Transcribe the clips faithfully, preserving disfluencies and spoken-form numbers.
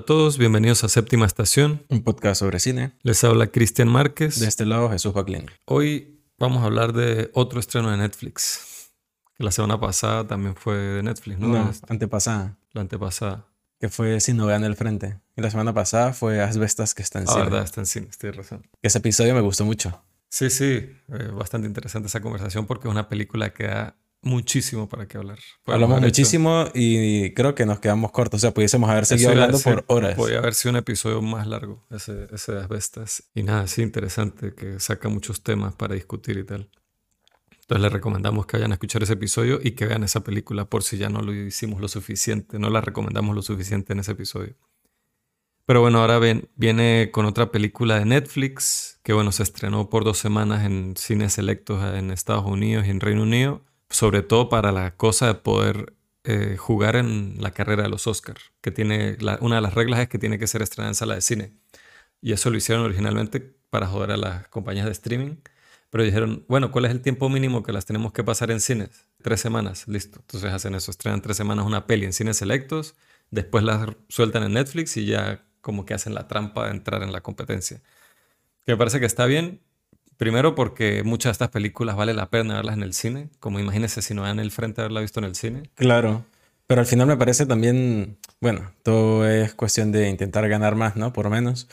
todos, bienvenidos a Séptima Estación. Un podcast sobre cine. Les habla Cristian Márquez. De este lado, Jesús Baclini. Hoy vamos a hablar de otro estreno de Netflix. Que la semana pasada también fue de Netflix, ¿no? No, Este, antepasada. La antepasada. Que fue Sin Novedad en el Frente. Y la semana pasada fue Asbestas, que está en Ah, cine. verdad, está en cine, tienes razón. Ese episodio me gustó mucho. Sí, sí, eh, bastante interesante esa conversación porque es una película que da muchísimo para qué hablar. Podemos Hablamos haber hecho- muchísimo y creo que nos quedamos cortos. O sea, pudiésemos haber seguido Eso iba a hablando decir, por horas. Podría haber sido un episodio más largo, ese, ese de Asbestas. Y nada, sí, interesante, que saca muchos temas para discutir y tal. Entonces les recomendamos que vayan a escuchar ese episodio y que vean esa película por si ya no lo hicimos lo suficiente, no la recomendamos lo suficiente en ese episodio. Pero bueno, ahora ven, viene con otra película de Netflix que bueno, se estrenó por dos semanas en cines selectos en Estados Unidos y en Reino Unido, sobre todo para la cosa de poder eh, jugar en la carrera de los Oscars, que tiene la- una de las reglas es que tiene que ser estrenada en sala de cine. Y eso lo hicieron originalmente para joder a las compañías de streaming. Pero dijeron, bueno, ¿cuál es el tiempo mínimo que las tenemos que pasar en cines? Tres semanas, listo. Entonces hacen eso, estrenan tres semanas una peli en cines selectos, después las sueltan en Netflix y ya como que hacen la trampa de entrar en la competencia. Que me parece que está bien, primero porque muchas de estas películas vale la pena verlas en el cine, como imagínense si no dan el frente a haberla visto en el cine. Claro. Pero al final me parece también, bueno, todo es cuestión de intentar ganar más, ¿no? Por lo menos.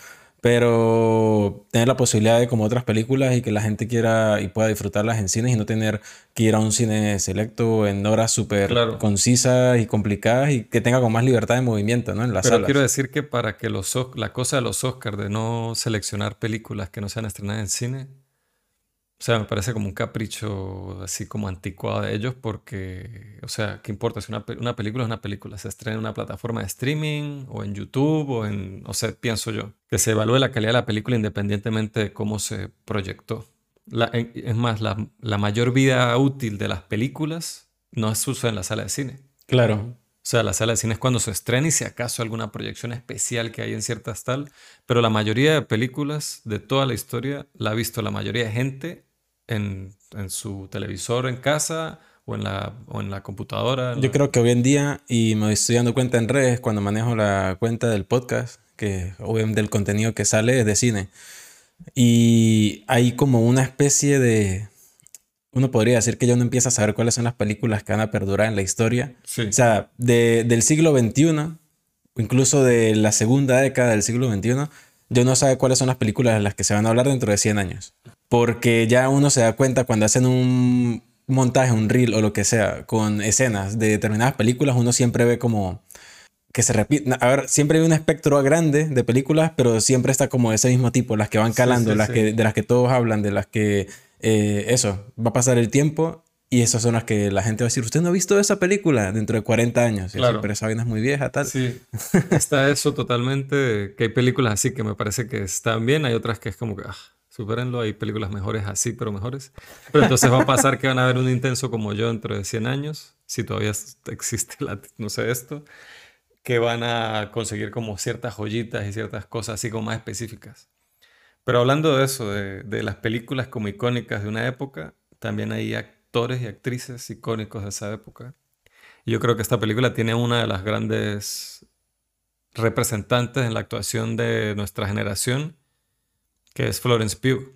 Pero tener la posibilidad de como otras películas y que la gente quiera y pueda disfrutarlas en cines y no tener que ir a un cine selecto en horas súper Claro. concisas y complicadas y que tenga con más libertad de movimiento, ¿no? En las Pero salas. quiero decir que para que los, Os- la cosa de los Oscars de no seleccionar películas que no sean estrenadas en cine, o sea, me parece como un capricho así como anticuado de ellos porque, o sea, ¿qué importa si una, pe- una película es una película? Se estrena en una plataforma de streaming o en YouTube o en, o sea, pienso yo, que se evalúe la calidad de la película independientemente de cómo se proyectó. La- en- es más, la, la mayor vida útil de las películas no es uso en la sala de cine. Claro. O sea, la sala de cine es cuando se estrena y si acaso alguna proyección especial que hay en ciertas tal, pero la mayoría de películas de toda la historia la ha visto la mayoría de gente en, en su televisor en casa o en la, o en la computadora. en Yo la- creo que hoy en día, y me estoy dando cuenta en redes cuando manejo la cuenta del podcast, que obviamente el contenido que sale es de cine. Y hay como una especie de... Uno podría decir que ya uno empieza a saber cuáles son las películas que van a perdurar en la historia. Sí. O sea, de- del siglo veintiuno, o incluso de la segunda década del siglo veintiuno, ya uno sabe cuáles son las películas de las que se van a hablar dentro de cien años. Porque ya uno se da cuenta cuando hacen un montaje, un reel o lo que sea, con escenas de determinadas películas, uno siempre ve como que se repite. A ver, siempre hay un espectro grande de películas, pero siempre está como de ese mismo tipo, las que van Sí, calando, sí, las sí. que, de las que todos hablan, de las que eh, eso, va a pasar el tiempo y esas son las que la gente va a decir, ¿usted no ha visto esa película dentro de cuarenta años? Y Claro. así, pero esa vaina es muy vieja, tal. Sí, está eso totalmente, que hay películas así que me parece que están bien, hay otras que es como que, ah, supérenlo, hay películas mejores así, pero mejores. Pero entonces va a pasar que van a ver un intenso como yo dentro de cien años, si todavía es- existe, la, no sé esto, que van a conseguir como ciertas joyitas y ciertas cosas así como más específicas. Pero hablando de eso, de, de las películas como icónicas de una época, también hay actores y actrices icónicos de esa época. Y yo creo que esta película tiene una de las grandes representantes en la actuación de nuestra generación, que es Florence Pugh.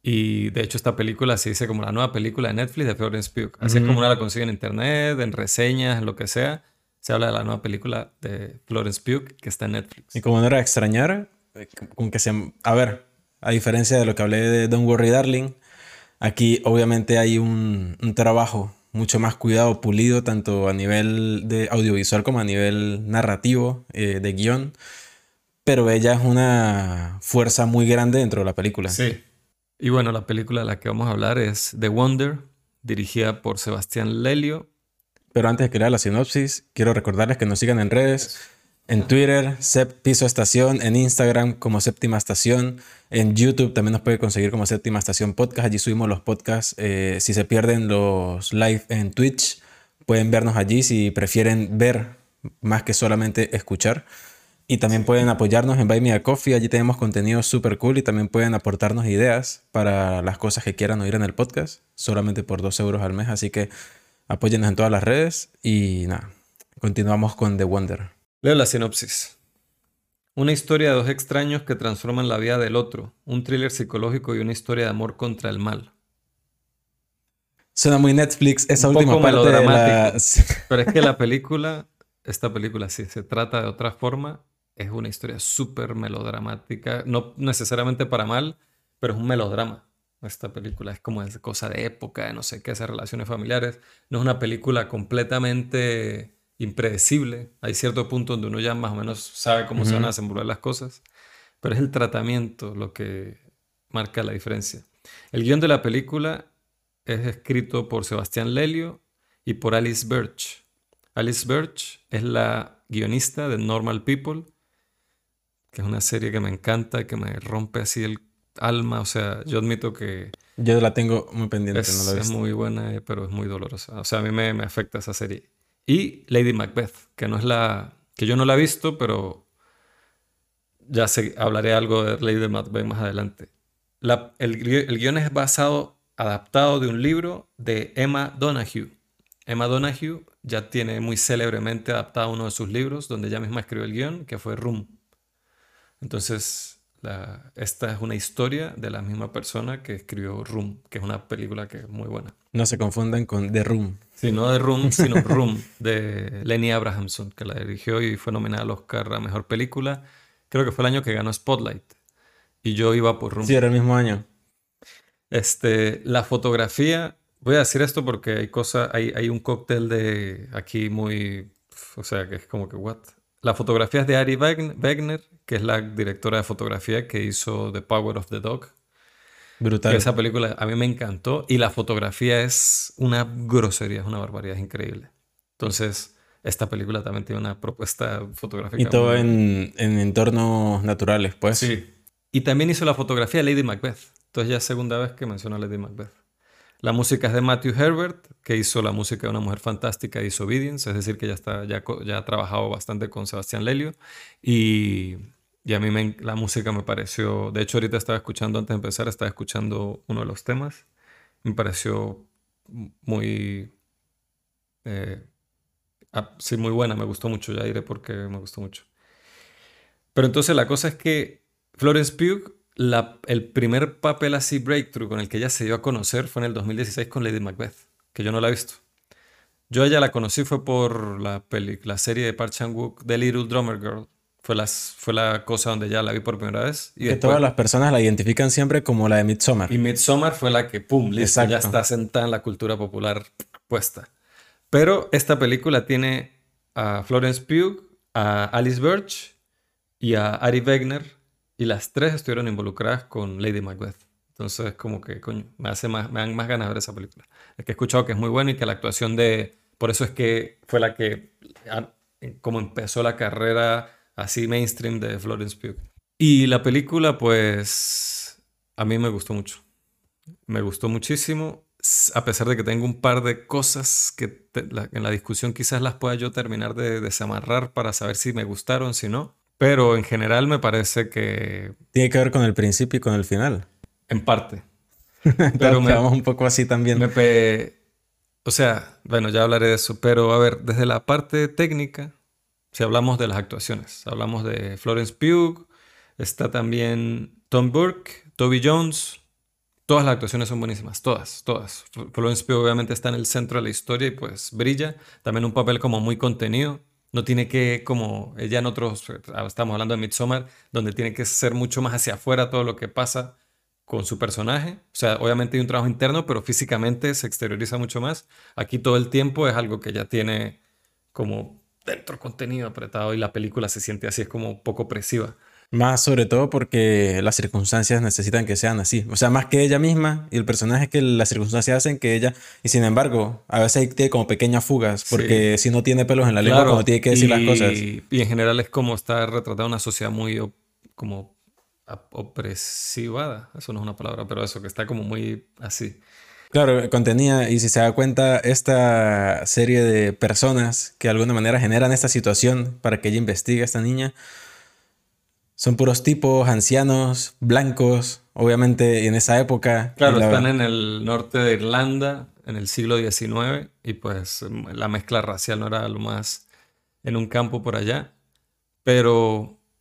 Y de hecho esta película se dice como la nueva película de Netflix de Florence Pugh. Así es como Ujú. uno la consigue en internet, en reseñas, en lo que sea. Se habla de la nueva película de Florence Pugh que está en Netflix. Y como no era de extrañar, eh, con que se... A ver, a diferencia de lo que hablé de Don't Worry Darling, aquí obviamente hay un, un trabajo mucho más cuidado, pulido, tanto a nivel de audiovisual como a nivel narrativo, eh, de guión. Pero ella es una fuerza muy grande dentro de la película. Sí. Y bueno, la película de la que vamos a hablar es The Wonder, dirigida por Sebastián Lelio. Pero antes de crear la sinopsis, quiero recordarles que nos sigan en redes. En Twitter, Sep Piso Estación, en Instagram como Séptima Estación, en YouTube también nos puede conseguir como Séptima Estación Podcast. Allí subimos los podcasts. Eh, si se pierden los live en Twitch, pueden vernos allí si prefieren ver más que solamente escuchar. Y también pueden apoyarnos en Buy Me a Coffee. Allí tenemos contenido súper cool y también pueden aportarnos ideas para las cosas que quieran oír en el podcast, solamente por dos euros al mes. Así que apóyennos en todas las redes y nada, continuamos con The Wonder. Leo la sinopsis. Una historia de dos extraños que transforman la vida del otro. Un thriller psicológico y una historia de amor contra el mal. Suena muy Netflix esa Un última poco parte de la... melodramático. Pero es que la película, esta película, si se trata de otra forma, es una historia súper melodramática. No necesariamente para mal, pero es un melodrama. Esta película es como esa cosa de época, de no sé qué, esas relaciones familiares. No es una película completamente impredecible. Hay cierto punto donde uno ya más o menos sabe cómo se van a Ujú. desenvolver las cosas, pero es el tratamiento lo que marca la diferencia. El guión de la película es escrito por Sebastián Lelio y por Alice Birch. Alice Birch es la guionista de Normal People, que es una serie que me encanta, que me rompe así el alma. O sea, yo admito que Yo la tengo muy pendiente, no la es, he es visto. muy buena, eh, pero es muy dolorosa. O sea, a mí me, me afecta esa serie. Y Lady Macbeth, que no es la... que yo no la he visto, pero ya sé, hablaré algo de Lady Macbeth más adelante. La- el, gui- el guión es basado, adaptado de un libro de Emma Donoghue. Emma Donoghue ya tiene muy célebremente adaptado uno de sus libros, donde ella misma escribió el guión, que fue Room. Entonces, la- esta es una historia de la misma persona que escribió Room, que es una película que es muy buena. No se confundan con The Room. Sí, no de Room, sino Room, de Lenny Abrahamson, que la dirigió y fue nominada al Oscar a Mejor Película. Creo que fue el año que ganó Spotlight. Y yo iba por Sí, Room. era el mismo año. Este, la fotografía, voy a decir esto porque hay cosa, hay, hay un cóctel de aquí muy, o sea, que es como que, what? La fotografía es de Ari Wegn- Wegner, que es la directora de fotografía que hizo The Power of the Dog, que Brutal. esa película a mí me encantó y la fotografía es una grosería, es una barbaridad, es increíble. Entonces, esta película también tiene una propuesta Y fotográfica muy todo buena. en, en entornos naturales, pues. Sí. Y también hizo la fotografía de Lady Macbeth. Entonces ya es segunda vez que menciona a Lady Macbeth. La música es de Matthew Herbert, que hizo la música de Una Mujer Fantástica y Disobedience, es decir, que ya, está, ya, co- ya ha trabajado bastante con Sebastián Lelio. Y, y a mí me en- la música me pareció, de hecho ahorita estaba escuchando, antes de empezar, estaba escuchando uno de los temas. Me pareció muy, eh, ah, sí, muy buena, me gustó mucho, ya diré por qué me gustó mucho. Pero entonces la cosa es que Florence Pugh, la- el primer papel así breakthrough con el que ella se dio a conocer fue en el dos mil dieciséis con Lady Macbeth, que yo no la he visto. Yo a ella la conocí fue por la peli, la serie de Park Chan-wook, The Little Drummer Girl. Fue, las, fue la cosa donde ya la vi por primera vez. Y Que después, todas las personas la identifican siempre como la de y Midsommar. Midsommar fue la que, pum, listo, ya Exacto. está sentada en la cultura popular puesta. Pero esta película tiene a Florence Pugh, a Alice Birch y a Ari Wegner, y las tres estuvieron involucradas con Lady Macbeth. Entonces, como que, coño, me hace más, me dan más ganas de ver esa película. Es que he escuchado que es muy buena y que la actuación de... Por eso es que fue la que, a- como empezó la carrera así mainstream de Florence Pugh. Y la película, pues, a mí me gustó mucho. Me gustó muchísimo, s- a pesar de que tengo un par de cosas que te- la- en la discusión quizás las pueda yo terminar de desamarrar para saber si me gustaron, si no. Pero en general me parece que Tiene que ver con el principio y con el final. en parte. Pero Todos me, quedamos un poco así también. me pe- o sea, bueno, ya hablaré de eso. Pero a ver, desde la parte técnica, si hablamos de las actuaciones, hablamos de Florence Pugh, está también Tom Burke, Toby Jones. Todas las actuaciones son buenísimas, todas, todas. Fl- Florence Pugh obviamente está en el centro de la historia y pues brilla. También un papel como muy contenido. No tiene que, como ella en otros, eh, estamos hablando de Midsommar, donde tiene que ser mucho más hacia afuera todo lo que pasa con su personaje. O sea, obviamente hay un trabajo interno, pero físicamente se exterioriza mucho más. Aquí todo el tiempo es algo que ya tiene como dentro contenido apretado y la película se siente así, es como poco opresiva. Más sobre todo porque las circunstancias necesitan que sean así. O sea, más que ella misma y el personaje que las circunstancias hacen que ella. Y sin embargo, a veces hay tiene como pequeñas fugas Sí. porque si no tiene pelos en la lengua cuando Claro, tiene que decir las cosas. y, y en general es como está retratada una sociedad muy op- como ap- opresivada, eso no es una palabra, pero eso, que está como muy así. Claro, contenía, y si se da cuenta, esta serie de personas que de alguna manera generan esta situación para que ella investigue a esta niña, son puros tipos ancianos, blancos, obviamente en esa época. Y Claro, están la, en el norte de Irlanda en el siglo diecinueve y pues mm, la mezcla racial no era lo más en un campo por allá, pero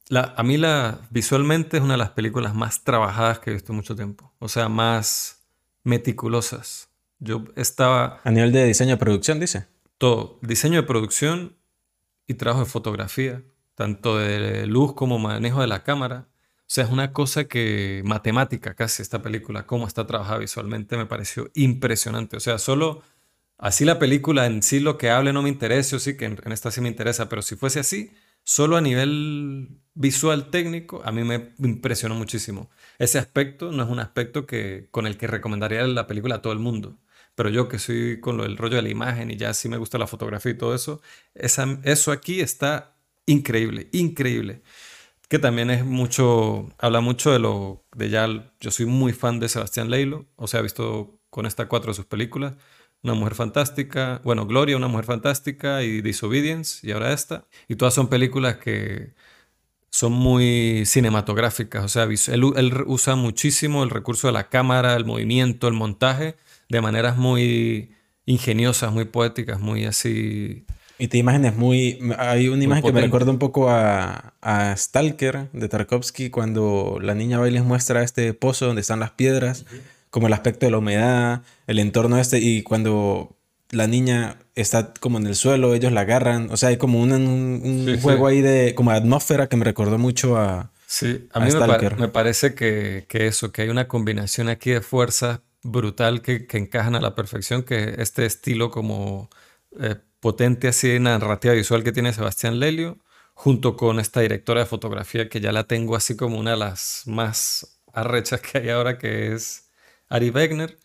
La, a mí la, visualmente es una de las películas más trabajadas que he visto en mucho tiempo. O sea, más meticulosas. Yo estaba A nivel de diseño de producción, dice. todo, diseño de producción y trabajo de fotografía, tanto de luz como manejo de la cámara. O sea, es una cosa que matemática casi esta película, cómo está trabajada visualmente, me pareció impresionante. O sea, solo así la película en sí lo que hable no me interesa, o sí que en, en esta sí me interesa, pero si fuese así, solo a nivel visual técnico, a mí me impresionó muchísimo. Ese aspecto no es un aspecto que, con el que recomendaría la película a todo el mundo. Pero yo que soy con lo del rollo de la imagen y ya sí me gusta la fotografía y todo eso, esa, eso aquí está increíble, increíble. Que también es mucho, habla mucho de lo, de ya, yo soy muy fan de Sebastián Leilo, o sea, he visto con estas cuatro de sus películas, Una Mujer Fantástica, bueno, Gloria, Una Mujer Fantástica y Disobedience, y ahora esta. Y todas son películas que son muy cinematográficas, o sea, vis- él, él usa muchísimo el recurso de la cámara, el movimiento, el montaje, de maneras muy ingeniosas, muy poéticas, muy así, Y te imágenes muy... Hay una muy imagen que me recuerda potentes. un poco a, a Stalker de Tarkovsky cuando la niña va y les muestra este pozo donde están las piedras, Ujú. como el aspecto de la humedad, el entorno este, y cuando la niña está como en el suelo, ellos la agarran, o sea, hay como un, un, Sí, un sí. juego ahí de como atmósfera que me recordó mucho a, Sí, a a mí me, pa- Stalker. me parece que, que eso, que hay una combinación aquí de fuerzas brutal que, que encajan a la perfección, que este estilo como eh, potente así narrativa visual que tiene Sebastián Lelio, junto con esta directora de fotografía que ya la tengo así como una de las más arrechas que hay ahora, que es Ari Wegner.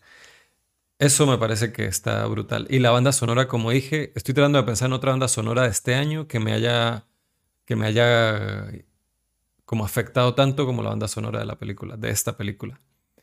Eso me parece que está brutal. Y la banda sonora, como dije, estoy tratando de pensar en otra banda sonora de este año que me haya, que me haya como afectado tanto como la banda sonora de la película, de esta película.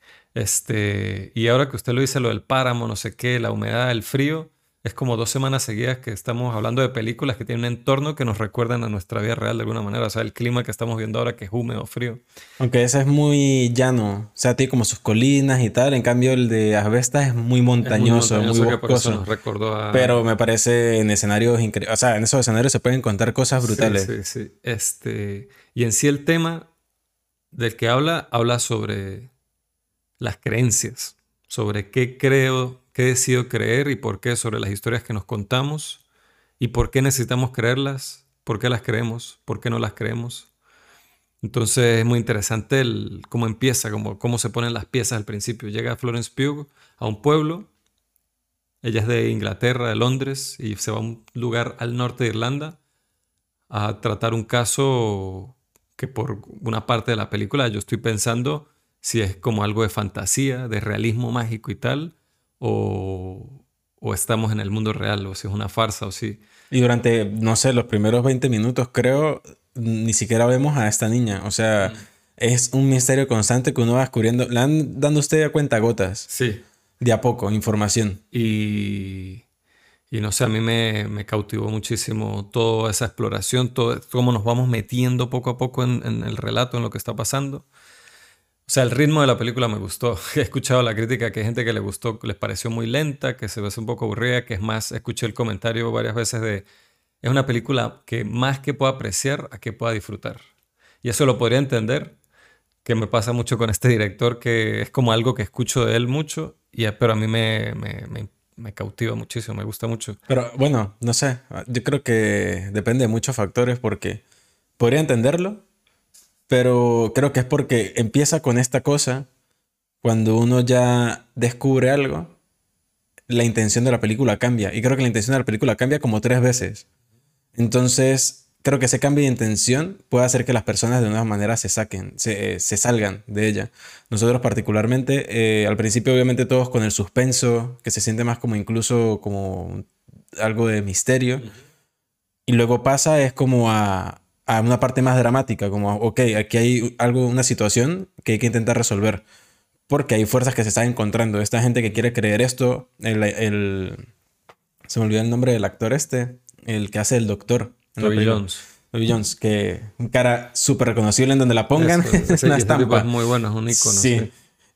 Este, y ahora que usted lo dice, lo del páramo, no sé qué, la humedad, el frío, es como dos semanas seguidas que estamos hablando de películas que tienen un entorno que nos recuerdan a nuestra vida real de alguna manera. O sea, el clima que estamos viendo ahora que es húmedo, frío. Aunque ese es muy llano, o sea, tiene como sus colinas y tal, en cambio el de Asbestas es muy Es muy montañoso, muy montañoso que por eso boscoso. nos recordó Pero a... me parece en escenarios increíbles. O sea, en esos escenarios se pueden contar cosas Sí, brutales. sí, sí. Este, y en sí el tema del que habla, habla sobre las creencias, sobre qué creo, qué decido creer y por qué, sobre las historias que nos contamos y por qué necesitamos creerlas, por qué las creemos, por qué no las creemos. Entonces es muy interesante el, cómo empieza, cómo, cómo se ponen las piezas al principio. Llega Florence Pugh a un pueblo, ella es de Inglaterra, de Londres, y se va a un lugar al norte de Irlanda a tratar un caso que por una parte de la película yo estoy pensando si es como algo de fantasía, de realismo mágico y tal, o, o estamos en el mundo real, o si es una farsa, o si... Y durante, no sé, los primeros veinte minutos, creo, ni siquiera vemos a esta niña. O sea, Mm. es un misterio constante que uno va descubriendo. Le dan dando usted a cuenta gotas, Sí, de a poco, información. y, y no sé, a mí me, me cautivó muchísimo toda esa exploración, todo, cómo nos vamos metiendo poco a poco en, en el relato, en lo que está pasando. O sea, el ritmo de la película me gustó. He escuchado la crítica que hay gente que le gustó, que les pareció muy lenta, que se ve un poco aburrida, que es más, escuché el comentario varias veces de, es una película que más que pueda apreciar, a que pueda disfrutar. Y eso lo podría entender, que me pasa mucho con este director, que es como algo que escucho de él mucho, y, pero a mí me, me, me, me cautiva muchísimo, me gusta mucho. Pero bueno, no sé. Yo creo que depende de muchos factores porque podría entenderlo, pero creo que es porque empieza con esta cosa. Cuando uno ya descubre algo, la intención de la película cambia. Y creo que la intención de la película cambia como tres veces. Entonces, creo que ese cambio de intención puede hacer que las personas de una manera se saquen, se, se salgan de ella. Nosotros particularmente, eh, al principio obviamente todos con el suspenso, que se siente más como incluso como algo de misterio. Ujú. Y luego pasa es como a, a una parte más dramática, como, ok, aquí hay algo, una situación que hay que intentar resolver. Porque hay fuerzas que se están encontrando. Esta gente que quiere creer esto, el, el- se me olvidó el nombre del actor este, el que hace el doctor en la Toby película. Jones. Toby Jones, que un cara súper reconocible en donde la pongan, Eso, es ese, una y ese tipo es estampa. muy bueno, es un icono, Sí. sí.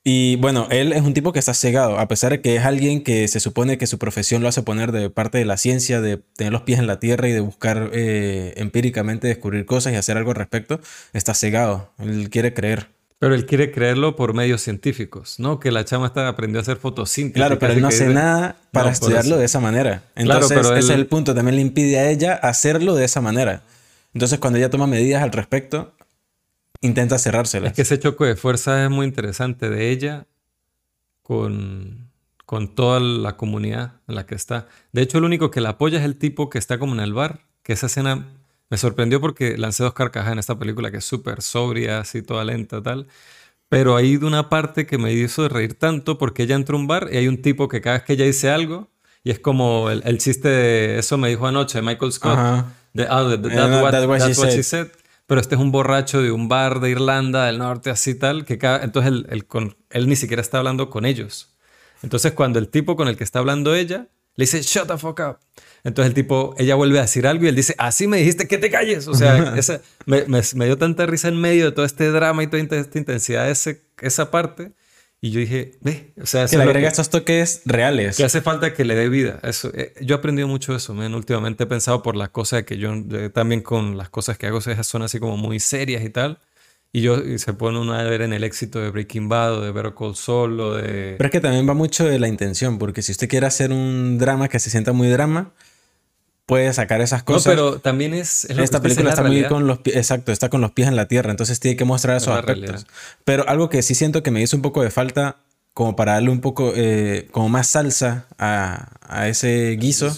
Y bueno, él es un tipo que está cegado, a pesar de que es alguien que se supone que su profesión lo hace poner de parte de la ciencia, de tener los pies en la tierra y de buscar eh, empíricamente descubrir cosas y hacer algo al respecto, está cegado. Él quiere creer. Pero él quiere creerlo por medios científicos, ¿no? Que la chama está, aprendió a hacer fotosíntesis. Claro, pero casi él no que hace dice- nada para No, por estudiarlo eso. de esa manera. Claro, Entonces, pero ese es él- el punto. También le impide a ella hacerlo de esa manera. Entonces, cuando ella toma medidas al respecto, intenta cerrárselas. Es que ese choque de fuerza es muy interesante de ella con, con toda la comunidad en la que está. De hecho, el único que la apoya es el tipo que está como en el bar, que esa escena me sorprendió porque lancé dos carcajadas en esta película que es súper sobria, así toda lenta, tal. Pero hay de una parte que me hizo reír tanto porque ella entra a un bar y hay un tipo que cada vez que ella dice algo, y es como el, el chiste de eso me dijo anoche Michael Scott, Ajá. de, ah, de- de- Eh, that no, what, that's what that's she what she said. said. Pero este es un borracho de un bar de Irlanda del Norte, así tal, que cada, entonces él, él con, él ni siquiera está hablando con ellos. Entonces cuando el tipo con el que está hablando ella le dice, shut the fuck up. Entonces el tipo, ella vuelve a decir algo y él dice, así me dijiste que te calles. O sea, esa, me, me, me dio tanta risa en medio de todo este drama y toda esta intensidad, ese, esa parte. Y yo dije, ve, o sea, eso Que le es lo agrega que, estos toques reales. que hace falta que le dé vida. Eso, eh, yo he aprendido mucho eso, man. Últimamente he pensado por las cosas que yo, eh, también con las cosas que hago, esas son así como muy serias y tal. Y yo y se pone uno a ver en el éxito de Breaking Bad o de Better Call Saul o de... Pero es que también va mucho de la intención, porque si usted quiere hacer un drama que se sienta muy drama, puede sacar esas No, cosas. pero también es... es lo que Esta usted dice, película es la está muy realidad. con los pies, exacto, está con los pies en la tierra, entonces tiene que mostrar Es esos la aspectos. realidad. Pero algo que sí siento que me hizo un poco de falta, como para darle un poco, eh, como más salsa a, a ese guiso,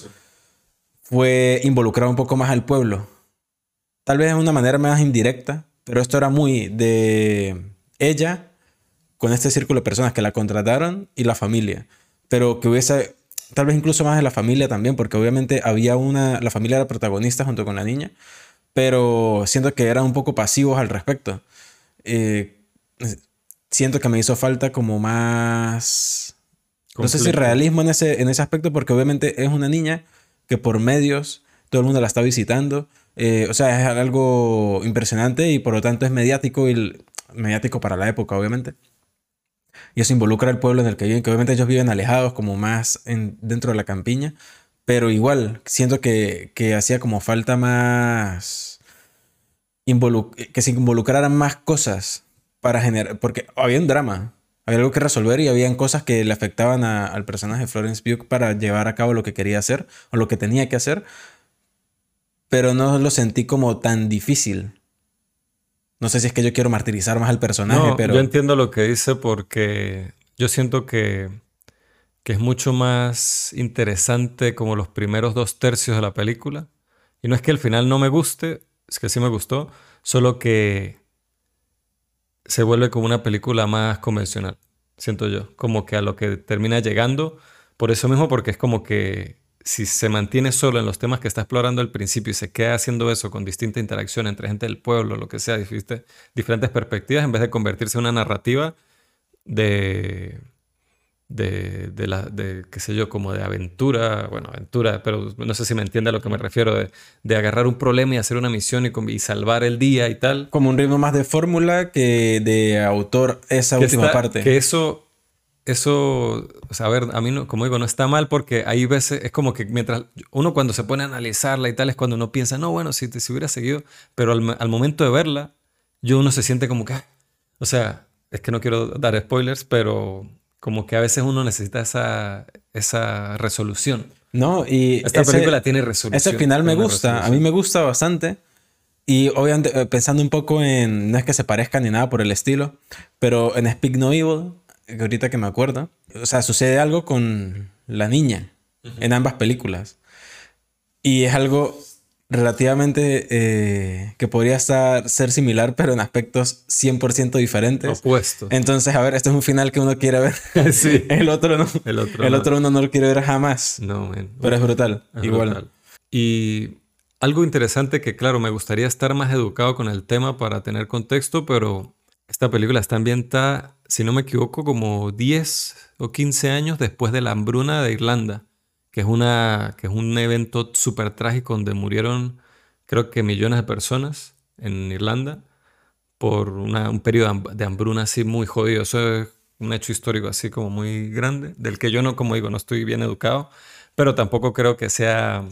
fue involucrar un poco más al pueblo. Tal vez de una manera más indirecta, pero esto era muy de ella con este círculo de personas que la contrataron y la familia. Pero que hubiese, tal vez incluso más de la familia también, porque obviamente había una, la familia era protagonista junto con la niña, pero siento que eran un poco pasivos al respecto. Eh, siento que me hizo falta como más, no sé si Conflicto. realismo en ese, en ese aspecto, porque obviamente es una niña que por medios todo el mundo la está visitando. Eh, o sea, es algo impresionante y por lo tanto es mediático y mediático para la época, obviamente. Y eso involucra al pueblo en el que viven, que obviamente ellos viven alejados, como más en, dentro de la campiña. Pero igual, siento que, que hacía como falta más... involu- que se involucraran más cosas para generar... Porque había un drama, había algo que resolver y habían cosas que le afectaban a- al personaje de Florence Pugh para llevar a cabo lo que quería hacer o lo que tenía que hacer. Pero no lo sentí como tan difícil. No sé si es que yo quiero martirizar más al personaje, No, pero... yo entiendo lo que dice porque yo siento que, que es mucho más interesante como los primeros dos tercios de la película. Y no es que el final no me guste, es que sí me gustó, solo que se vuelve como una película más convencional, siento yo. Como que a lo que termina llegando, por eso mismo, porque es como que si se mantiene solo en los temas que está explorando al principio y se queda haciendo eso con distinta interacción entre gente del pueblo, lo que sea, diferentes, diferentes perspectivas, en vez de convertirse en una narrativa de, de, de, la, de, qué sé yo, como de aventura, bueno, aventura, pero no sé si me entiende a lo que me refiero, de, de agarrar un problema y hacer una misión y, con- y salvar el día y tal. Como un ritmo más de fórmula que de autor esa Que, última está, parte. que eso, eso, o sea, a ver, a mí, no, como digo, no está mal porque hay veces, es como que mientras uno cuando se pone a analizarla y tal, es cuando uno piensa, no, bueno, si, te, si hubiera seguido, pero al, al momento de verla, yo uno se siente como que, ah, o sea, es que no quiero dar spoilers, pero como que a veces uno necesita esa, esa resolución. No, y Esta ese, película tiene resolución. ese final me tiene una gusta. A mí resolución. me gusta bastante. Y obviamente eh, pensando un poco en... No es que se parezca ni nada por el estilo, pero en Speak No Evil, que ahorita que me acuerdo, o sea, sucede algo con la niña en ambas películas. Y es algo relativamente eh, que podría estar, ser similar, pero en aspectos cien por ciento diferentes. Opuesto. Entonces, a ver, este es un final que uno quiere ver. Sí. El otro no. El otro El no. otro uno no lo quiere ver jamás. No, man. Pero es brutal. Es Igual. brutal. Y algo interesante que, claro, me gustaría estar más educado con el tema para tener contexto, pero esta película está ambientada, si no me equivoco, como diez o quince años después de la hambruna de Irlanda, que es, una, que es un evento súper trágico donde murieron, creo que millones de personas en Irlanda por una, un periodo de hambruna así muy jodido. Eso es un hecho histórico así como muy grande, del que yo no, como digo, no estoy bien educado, pero tampoco creo que sea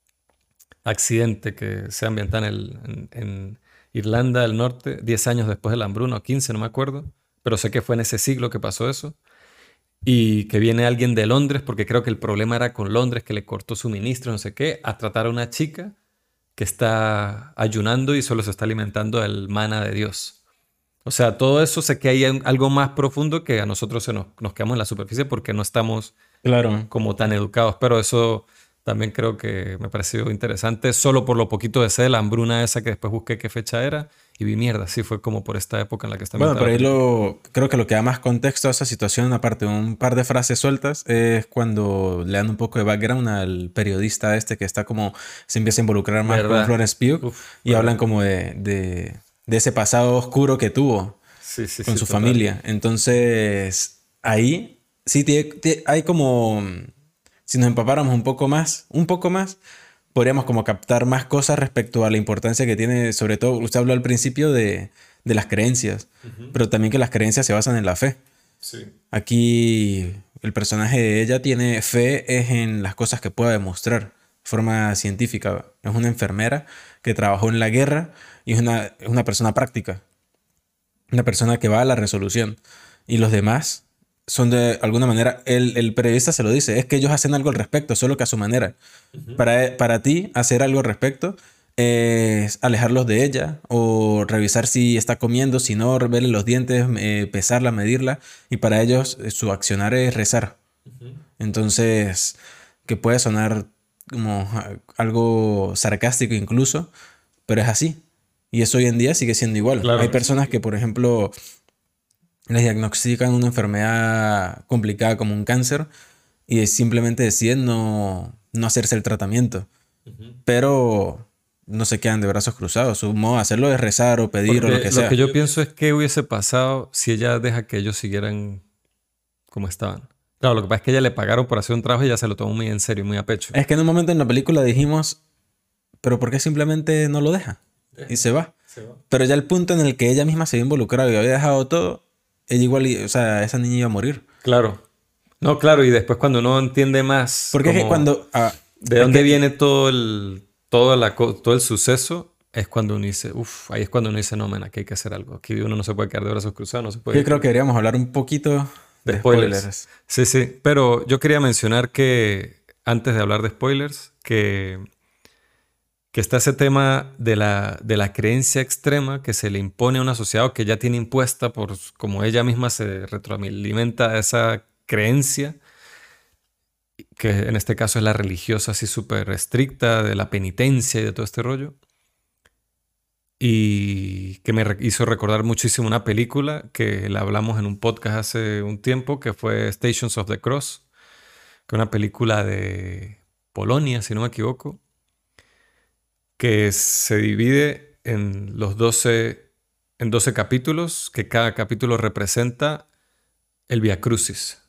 accidente que se ambienta en, el, en, en Irlanda del Norte, diez años después de la hambruna, o quince, no me acuerdo, pero sé que fue en ese siglo que pasó eso, y que viene alguien de Londres, porque creo que el problema era con Londres, que le cortó suministro, no sé qué, a tratar a una chica que está ayunando y solo se está alimentando del maná de Dios. O sea, todo eso sé que hay algo más profundo que a nosotros se nos, nos quedamos en la superficie porque no estamos Claro. como tan educados, pero eso también creo que me pareció interesante, solo por lo poquito de sé, la hambruna esa que después busqué qué fecha era y vi mierda, sí fue como por esta época en la que está Bueno, ambientada pero la ahí película. lo, creo que lo que da más contexto a esa situación, aparte de un par de frases sueltas, es cuando le dan un poco de background al periodista este que está como, se empieza a involucrar más con ¿Verdad? Florence Pugh Uf, y hablan ¿verdad? como de, de, de ese pasado oscuro que tuvo Sí, sí, con sí, su total. familia. Entonces, ahí sí tie- tie- hay como, si nos empapáramos un poco más, un poco más, podríamos como captar más cosas respecto a la importancia que tiene, sobre todo, usted habló al principio de, de las creencias, Ujú. pero también que las creencias se basan en la fe. Sí. Aquí el personaje de ella tiene fe es en las cosas que pueda demostrar de forma científica. Es una enfermera que trabajó en la guerra y es una, es una persona práctica, una persona que va a la resolución. Y los demás son de alguna manera, el, el periodista se lo dice, es que ellos hacen algo al respecto, solo que a su manera. Ujú. Para, para ti, hacer algo al respecto es alejarlos de ella o revisar si está comiendo, si no, verle los dientes, eh, pesarla, medirla. Y para ellos, eh, su accionar es rezar. Ujú. Entonces, que puede sonar como ah, algo sarcástico incluso, pero es así. Y eso hoy en día sigue siendo igual. Hay Claro. personas que, por ejemplo, les diagnostican una enfermedad complicada como un cáncer y simplemente deciden no, no hacerse el tratamiento. Ujú. Pero no se quedan de brazos cruzados. Su modo de hacerlo es rezar o pedir o lo Porque que lo que sea. yo pienso es que hubiese pasado si ella deja que ellos siguieran como estaban. Claro, lo que pasa es que ella le pagaron por hacer un trabajo y ella se lo tomó muy en serio, muy a pecho. Es que en un momento en la película dijimos, pero ¿por qué simplemente no lo deja? Y Déjalo, se va. se va. Pero ya el punto en el que ella misma se había involucrado y había dejado todo, ella igual, i- o sea, esa niña iba a morir. Claro. No, claro, y después cuando uno entiende más Porque es que como cuando... ah, de es dónde que viene todo el, toda la, co- todo el suceso, es cuando uno dice, uff, ahí es cuando uno dice, no, man, aquí hay que hacer algo. Aquí uno no se puede quedar de brazos cruzados, no se puede yo ir creo con que deberíamos hablar un poquito de de spoilers. spoilers. Sí, sí, pero yo quería mencionar que, antes de hablar de spoilers, que, que está ese tema de la, de la creencia extrema que se le impone a una sociedad o que ya tiene impuesta por como ella misma se retroalimenta a esa creencia, que en este caso es la religiosa así súper estricta, de la penitencia y de todo este rollo. Y que me re- hizo recordar muchísimo una película que la hablamos en un podcast hace un tiempo, que fue Stations of the Cross, que es una película de Polonia, si no me equivoco, que se divide en los doce en doce capítulos, que cada capítulo representa el Vía Crucis.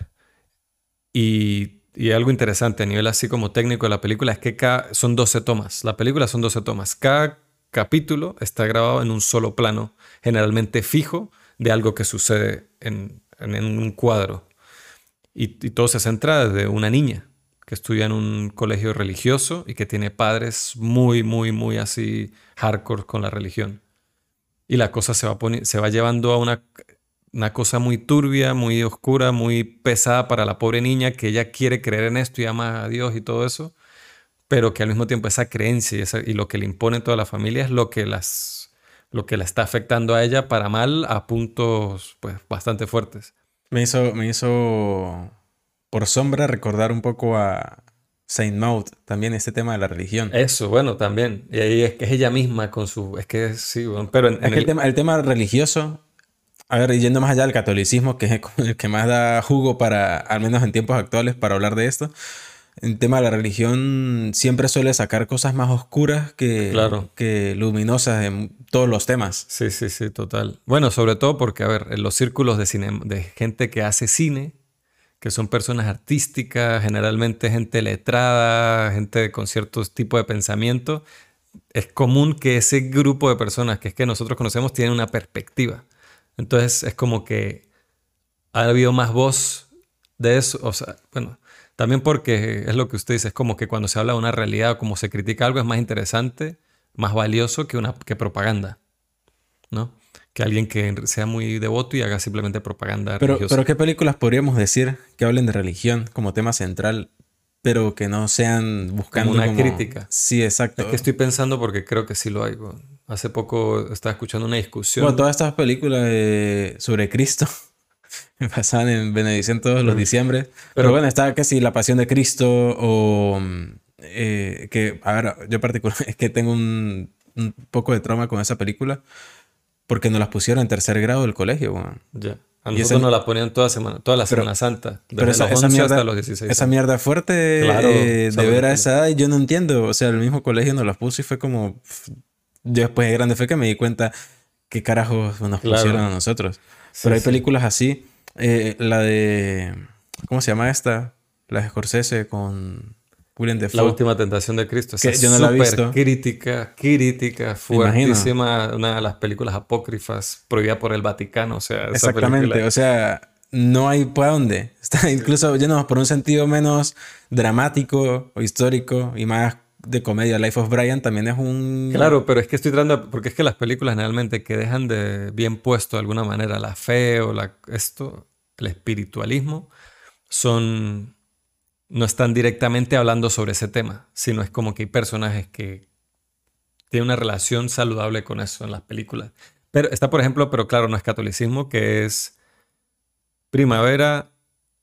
Y, y algo interesante a nivel así como técnico de la película es que cada, son doce tomas. La película son doce tomas. Cada capítulo está grabado en un solo plano, generalmente fijo, de algo que sucede en, en- en un cuadro. Y, y todo se centra desde una niña que estudia en un colegio religioso y que tiene padres muy, muy, muy así hardcore con la religión. Y la cosa se va, poni- se va llevando a una, una cosa muy turbia, muy oscura, muy pesada para la pobre niña que ella quiere creer en esto y ama a Dios y todo eso, pero que al mismo tiempo esa creencia y, esa- y lo que le impone toda la familia es lo que, las, lo que la está afectando a ella para mal a puntos pues, bastante fuertes. Me hizo, me hizo por sombra recordar un poco a Saint Maud, también este tema de la religión. Eso, bueno, también. Y ahí es que es ella misma con su... Es que sí, bueno, pero en, Es en que el el... tema, el tema religioso, a ver, yendo más allá del catolicismo, que es el que más da jugo para, al menos en tiempos actuales, para hablar de esto, el tema de la religión siempre suele sacar cosas más oscuras que, Claro. que luminosas en todos los temas. Sí, sí, sí, total. Bueno, sobre todo porque, a ver, en los círculos de cine, de gente que hace cine, que son personas artísticas, generalmente gente letrada, gente con ciertos tipos de pensamiento, es común que ese grupo de personas que es que nosotros conocemos tienen una perspectiva. Entonces es como que ha habido más voz de eso. O sea, bueno, también porque es lo que usted dice, es como que cuando se habla de una realidad o como se critica algo es más interesante, más valioso que, una, que propaganda, ¿no? Que alguien que sea muy devoto y haga simplemente propaganda Pero, religiosa. pero ¿qué películas podríamos decir que hablen de religión como tema central, pero que no sean buscando Como una como... crítica. Sí, exacto. Es que estoy pensando porque creo que sí lo hay. Bueno. Hace poco estaba escuchando una discusión. Bueno, todas estas películas de- sobre Cristo pasaban en Benedicción todos los Mm. diciembre. Pero, Pero bueno, está que si La Pasión de Cristo o... mm, eh, que, a ver, yo particularmente es que tengo un, un poco de trauma con esa película porque nos las pusieron en tercer grado del colegio, weón. ya. A Y nosotros esa, nos la ponían toda semana, toda la pero, Semana Santa, pero desde esa, los esa once hasta mierda, los dieciséis esa años. mierda Claro, fuerte eh, esa de ver a película. esa edad, yo no entiendo. O sea, el mismo colegio nos las puso y fue como... pff, yo después de grande fue que me di cuenta qué carajos nos pusieron a Claro. nosotros. Pero Sí, hay sí. películas así. eh, la de... ¿Cómo se llama esta? La de Scorsese con William La Dafoe. última tentación de Cristo. Esa Que es yo no la he súper visto. crítica, crítica, Me imagino. fuertísima. Una de las películas apócrifas prohibida por el Vaticano. O sea, esa Exactamente. película. O sea, no hay para dónde. Está incluso lleno por un sentido menos dramático o histórico y más de comedia. Life of Brian también es un... Claro, pero es que estoy tratando, porque es que las películas generalmente que dejan de bien puesto de alguna manera la fe o la, esto, el espiritualismo, son, no están directamente hablando sobre ese tema, sino es como que hay personajes que tienen una relación saludable con eso en las películas. Pero está, por ejemplo, pero claro, no es catolicismo, que es primavera,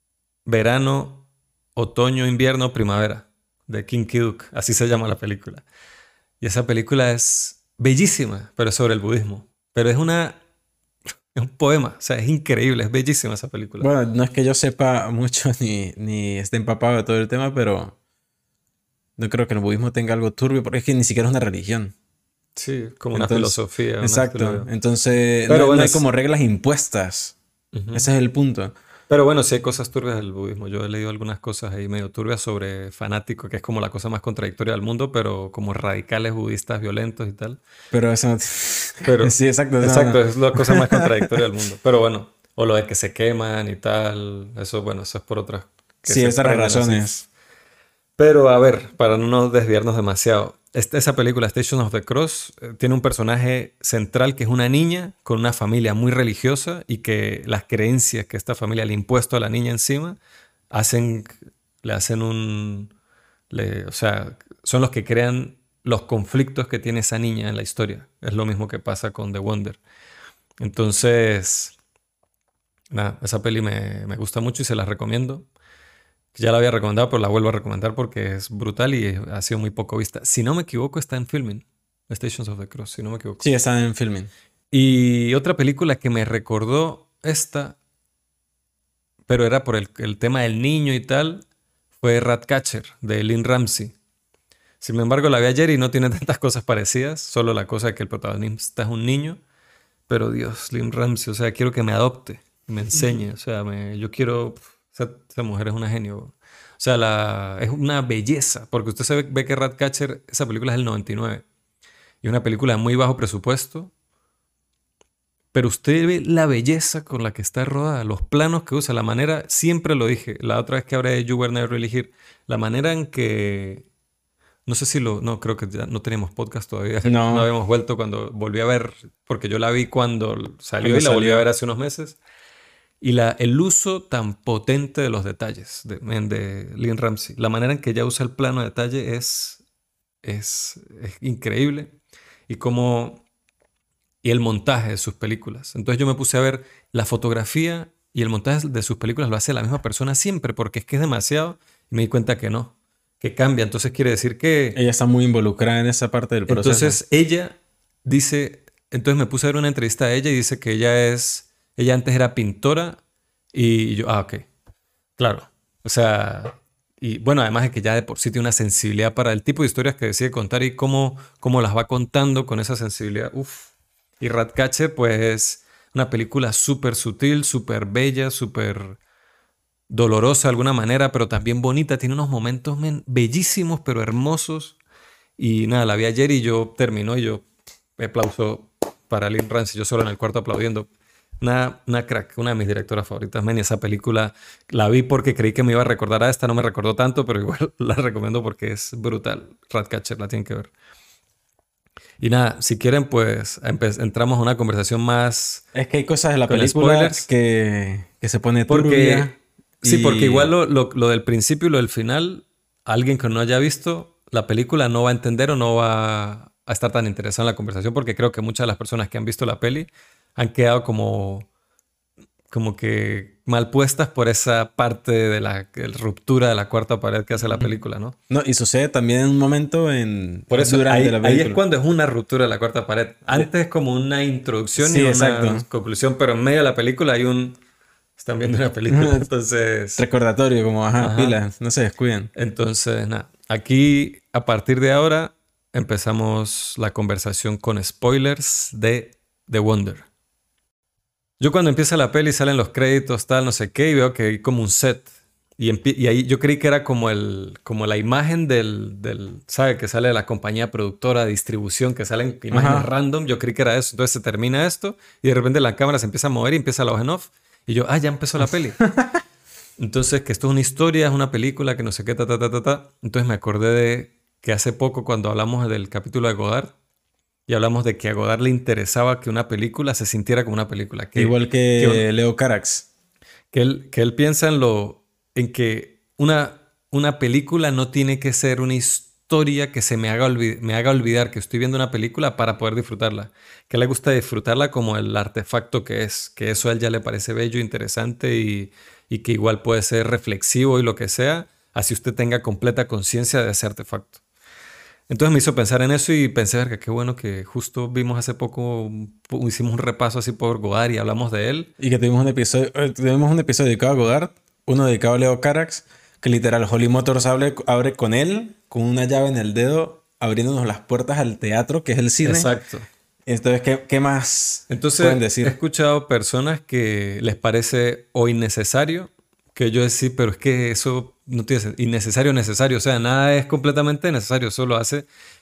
verano, otoño, invierno, primavera, de King Kiduk, así se llama la película. Y esa película es bellísima, pero es sobre el budismo. Pero es una, es un poema, o sea, es increíble, es bellísima esa película. Bueno, no es que yo sepa mucho ni, ni esté empapado de todo el tema, pero no creo que el budismo tenga algo turbio, porque es que ni siquiera es una religión. Sí, como una Entonces, filosofía, una exacto. estilo- Entonces, Pero no, bueno, no hay es- como reglas impuestas. Ujú. Ese es el punto. Pero bueno, sí hay cosas turbias del budismo. Yo he leído algunas cosas ahí medio turbias sobre fanático, que es como la cosa más contradictoria del mundo, pero como radicales budistas violentos y tal. Pero eso no... Pero, Sí, exacto. eso exacto, no- es la cosa más contradictoria del mundo. Pero bueno, o lo de que se queman y tal, eso, bueno, eso es por otras que Sí, se esas prenden así. razones. Pero a ver, para no nos desviarnos demasiado, esta, esa película, Station of the Cross, eh, tiene un personaje central que es una niña con una familia muy religiosa y que las creencias que esta familia le ha impuesto a la niña encima hacen, le hacen un... le- o sea, son los que crean los conflictos que tiene esa niña en la historia. Es lo mismo que pasa con The Wonder. Entonces, nada, esa peli me, me gusta mucho y se la recomiendo. Ya la había recomendado, pero la vuelvo a recomendar porque es brutal y ha sido muy poco vista. Si no me equivoco, está en Filmin. Stations of the Cross, si no me equivoco. Sí, está en filming. Y otra película que me recordó esta, pero era por el, el tema del niño y tal, fue Ratcatcher, de Lynn Ramsey. Sin embargo, la vi ayer y no tiene tantas cosas parecidas, solo la cosa de que el protagonista es un niño. Pero Dios, Lynn Ramsey, o sea, quiero que me adopte, me enseñe, o sea, me, yo quiero... Esa, esa mujer es una genio. O sea, la, es una belleza, porque usted se ve, ve que Ratcatcher, esa película es del noventa y nueve. Y una película de muy bajo presupuesto, pero usted ve la belleza con la que está rodada, los planos que usa, la manera, siempre lo dije, la otra vez que hablé de You Were Never Really Here, la manera en que, no sé si lo, no, creo que ya no teníamos podcast todavía, No. no habíamos vuelto cuando volví a ver, porque yo la vi cuando salió Cuando y la volví a salió. ver hace unos meses. Y la, el uso tan potente de los detalles de, de Lynn Ramsey, la manera en que ella usa el plano de detalle es, es, es increíble. Y como y el montaje de sus películas. Entonces yo me puse a ver la fotografía y el montaje de sus películas lo hace la misma persona siempre, porque es que es demasiado. Y me di cuenta que no, que cambia. Entonces quiere decir que... Ella está muy involucrada en esa parte del proceso. Entonces ella dice... Entonces me puse a ver una entrevista a ella y dice que ella es... Ella antes era pintora y yo... Ah, ok. Claro. O sea... Y bueno, además de que ya de por sí tiene una sensibilidad para el tipo de historias que decide contar y cómo, cómo las va contando con esa sensibilidad. Uf. Y Ratcatcher, pues, es una película súper sutil, súper bella, súper dolorosa de alguna manera, pero también bonita. Tiene unos momentos men, bellísimos, pero hermosos. Y nada, la vi ayer y yo terminó y yo aplauso para Lynn Ramsey, yo solo en el cuarto aplaudiendo. Una, una crack, una de mis directoras favoritas. Man, y esa película la vi porque creí que me iba a recordar a esta. No me recordó tanto, pero igual la recomiendo porque es brutal. Ratcatcher, la tienen que ver. Y nada, si quieren, pues entramos a una conversación más... Es que hay cosas de la película que, que se pone porque, turbia. Sí, y... porque igual lo, lo, lo del principio y lo del final, alguien que no haya visto la película no va a entender o no va a estar tan interesado en la conversación, porque creo que muchas de las personas que han visto la peli han quedado como, como que mal puestas por esa parte de la, la ruptura de la cuarta pared que hace la película, ¿no? No, y sucede también en un momento en... Por eso, ahí, la ahí es cuando es una ruptura de la cuarta pared. Antes es como una introducción sí, y una exacto. conclusión, pero en medio de la película hay un... Están viendo una película, entonces... Recordatorio, como, ajá, ajá. pilas, no se descuiden. Entonces, nada, aquí, a partir de ahora, empezamos la conversación con spoilers de The Wonder. Yo cuando empieza la peli salen los créditos, tal, no sé qué, y veo que hay como un set. Y, y ahí yo creí que era como, el, como la imagen del, del, ¿sabe? Que sale de la compañía productora de distribución, que salen imágenes Ajá. random. Yo creí que era eso. Entonces se termina esto y de repente la cámara se empieza a mover y empieza la voz en off. Y yo, ah, ya empezó la peli. Entonces, que esto es una historia, es una película, que no sé qué, ta, ta, ta, ta, ta. Entonces me acordé de que hace poco cuando hablamos del capítulo de Godard, y hablamos de que a Godard le interesaba que una película se sintiera como una película. Que, Igual que, que Leo Carax. Que él, que él piensa en, lo, en que una, una película no tiene que ser una historia que se me haga, olvid- me haga olvidar que estoy viendo una película para poder disfrutarla. Que le gusta disfrutarla como el artefacto que es. Que eso a él ya le parece bello, interesante y, y que igual puede ser reflexivo y lo que sea. Así usted tenga completa conciencia de ese artefacto. Entonces me hizo pensar en eso y pensé que qué bueno que justo vimos hace poco, hicimos un repaso así por Godard y hablamos de él. Y que tuvimos un episodio, tuvimos un episodio dedicado a Godard, uno dedicado a Leo Carax, que literal Holly Motors abre, abre con él, con una llave en el dedo, abriéndonos las puertas al teatro, que es el cine. Exacto. Entonces, ¿qué, qué más Entonces, pueden decir? He escuchado personas que les parece o innecesario, que yo decía, pero es que eso no tiene sentido. Innecesario, necesario. O sea, nada es completamente necesario. Solo hace...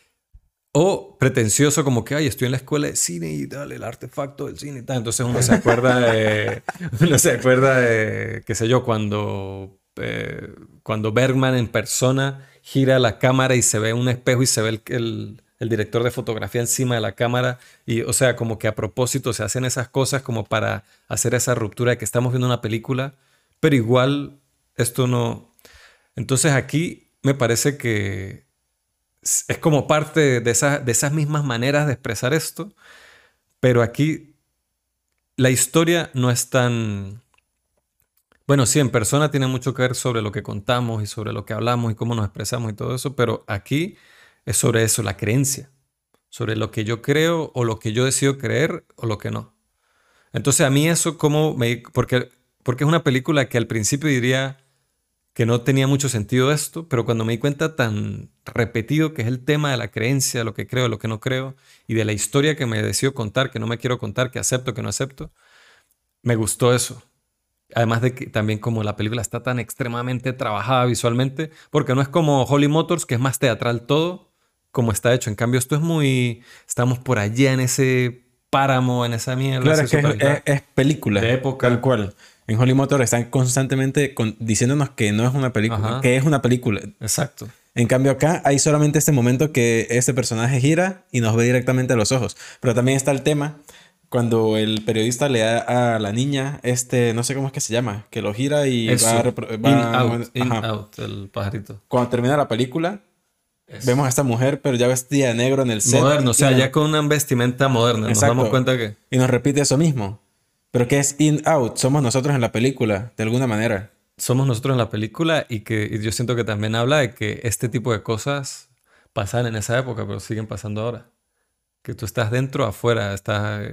O pretencioso, como que, ay, estoy en la escuela de cine y dale, el artefacto del cine y tal. Entonces uno se acuerda de... uno se acuerda de, qué sé yo, cuando... Eh, cuando Bergman en persona gira la cámara y se ve un espejo y se ve el... el el director de fotografía encima de la cámara y, o sea, como que a propósito se hacen esas cosas como para hacer esa ruptura de que estamos viendo una película, pero igual esto no... Entonces aquí me parece que es como parte de, esa, de esas mismas maneras de expresar esto, pero aquí la historia no es tan... Bueno, sí, en persona tiene mucho que ver sobre lo que contamos y sobre lo que hablamos y cómo nos expresamos y todo eso, pero aquí... es sobre eso, la creencia. Sobre lo que yo creo o lo que yo decido creer o lo que no. Entonces a mí eso como... Me, porque, porque es una película que al principio diría que no tenía mucho sentido esto, pero cuando me di cuenta tan repetido que es el tema de la creencia, lo que creo, lo que no creo, y de la historia que me decido contar, que no me quiero contar, que acepto, que no acepto, me gustó eso. Además de que también como la película está tan extremadamente trabajada visualmente, porque no es como Holly Motors, que es más teatral todo, como está hecho. En cambio, esto es muy... Estamos por allá en ese páramo, en esa mierda. Claro, es que es, es, es película. De época. Tal cual. En Holly Motors están constantemente con, diciéndonos que no es una película, Ajá. que es una película. Exacto. En cambio acá hay solamente este momento que este personaje gira y nos ve directamente a los ojos. Pero también está el tema cuando el periodista le da a la niña este, no sé cómo es que se llama, que lo gira y Eso. va... va in, out, in, out, el pajarito. Cuando termina la película... Eso. Vemos a esta mujer, pero ya vestida de negro en el set. Moderno, o sea, ya con una vestimenta moderna. Exacto. Nos damos cuenta que... Y nos repite eso mismo. Pero que es in-out. Somos nosotros en la película, de alguna manera. Somos nosotros en la película y que y yo siento que también habla de que este tipo de cosas pasan en esa época, pero siguen pasando ahora. Que tú estás dentro, afuera, estás...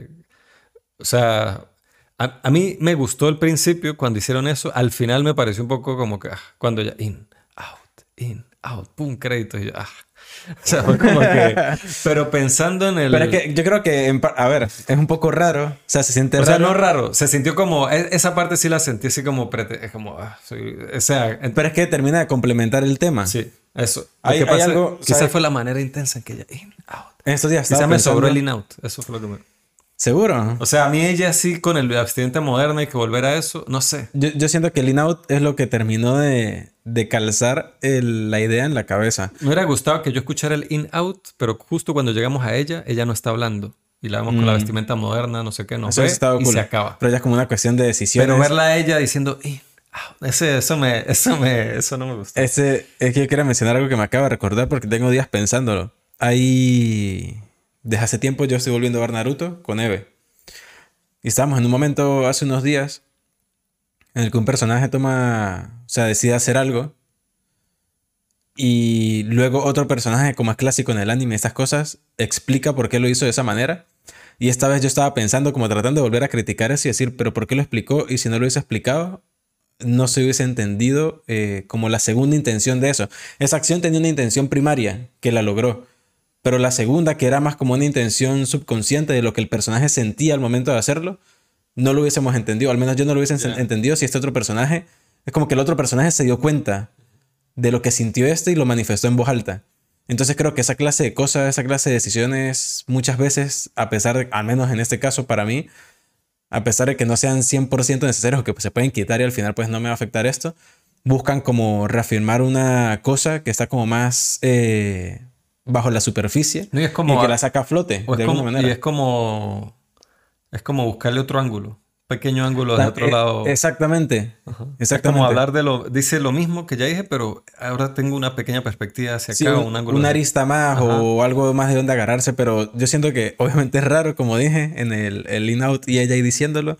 O sea, a, a mí me gustó el principio cuando hicieron eso. Al final me pareció un poco como que... Ah, cuando ya... In, out, in, out, pum, crédito. Y yo, ah. O sea, fue como que... Pero pensando en el... Pero es que yo creo que... En, a ver, es un poco raro. O sea, se siente o raro. O sea, no raro. Se sintió como... Esa parte sí la sentí así como... Prete, es como... Ah, soy, o sea... Pero es que termina de complementar el tema. Sí, eso. Hay, hay pasa, algo... Quizás fue la manera intensa en que ella... In, out. En estos días Quizás me sobró el in, out. Eso fue lo que me... ¿Seguro? O sea, a mí ella sí con el abstinente moderna y que volver a eso, no sé. Yo, yo siento que el In-Out es lo que terminó de, de calzar el- la idea en la cabeza. Me hubiera gustado que yo escuchara el in-out, pero justo cuando llegamos a ella, ella no está hablando. Y la vemos con la Mm. vestimenta moderna, no sé qué, nos Eso ve hubiese estado y cool. se acaba. Pero ya es como una cuestión de decisiones. Pero verla a ella diciendo, in, out, ese, eso, me, eso, me, eso no me gusta. Ese, es que yo quería mencionar algo que me acaba de recordar porque tengo días pensándolo. Hay... Desde hace tiempo yo estoy volviendo a ver Naruto con Eve. Y estábamos en un momento hace unos días en el que un personaje toma... O sea, decide hacer algo. Y luego otro personaje, como es clásico en el anime, estas cosas, explica por qué lo hizo de esa manera. Y esta vez yo estaba pensando, como tratando de volver a criticar eso y decir, pero ¿por qué lo explicó? Y si no lo hubiese explicado, no se hubiese entendido eh, como la segunda intención de eso. Esa acción tenía una intención primaria que la logró. Pero la segunda, que era más como una intención subconsciente de lo que el personaje sentía al momento de hacerlo, no lo hubiésemos entendido. Al menos yo no lo hubiese Yeah. entendido si este otro personaje... Es como que el otro personaje se dio cuenta de lo que sintió este y lo manifestó en voz alta. Entonces creo que esa clase de cosas, esa clase de decisiones, muchas veces, a pesar de, al menos en este caso para mí, a pesar de que no sean cien por ciento necesarios o que se pueden quitar y al final pues no me va a afectar esto, buscan como reafirmar una cosa que está como más eh, bajo la superficie No, y es como, y que la saca a flote o es de alguna como- manera. y es como, es como buscarle otro ángulo, pequeño ángulo de Ta- otro eh, lado. Exactamente. Ajá. Es Exactamente. como hablar de lo, dice lo mismo que ya dije, pero ahora tengo una pequeña perspectiva hacia Sí, acá, un, un ángulo una hacia- arista más Ajá. o algo más de donde agarrarse, pero yo siento que obviamente es raro, como dije, en el, el in-out y ella ahí diciéndolo.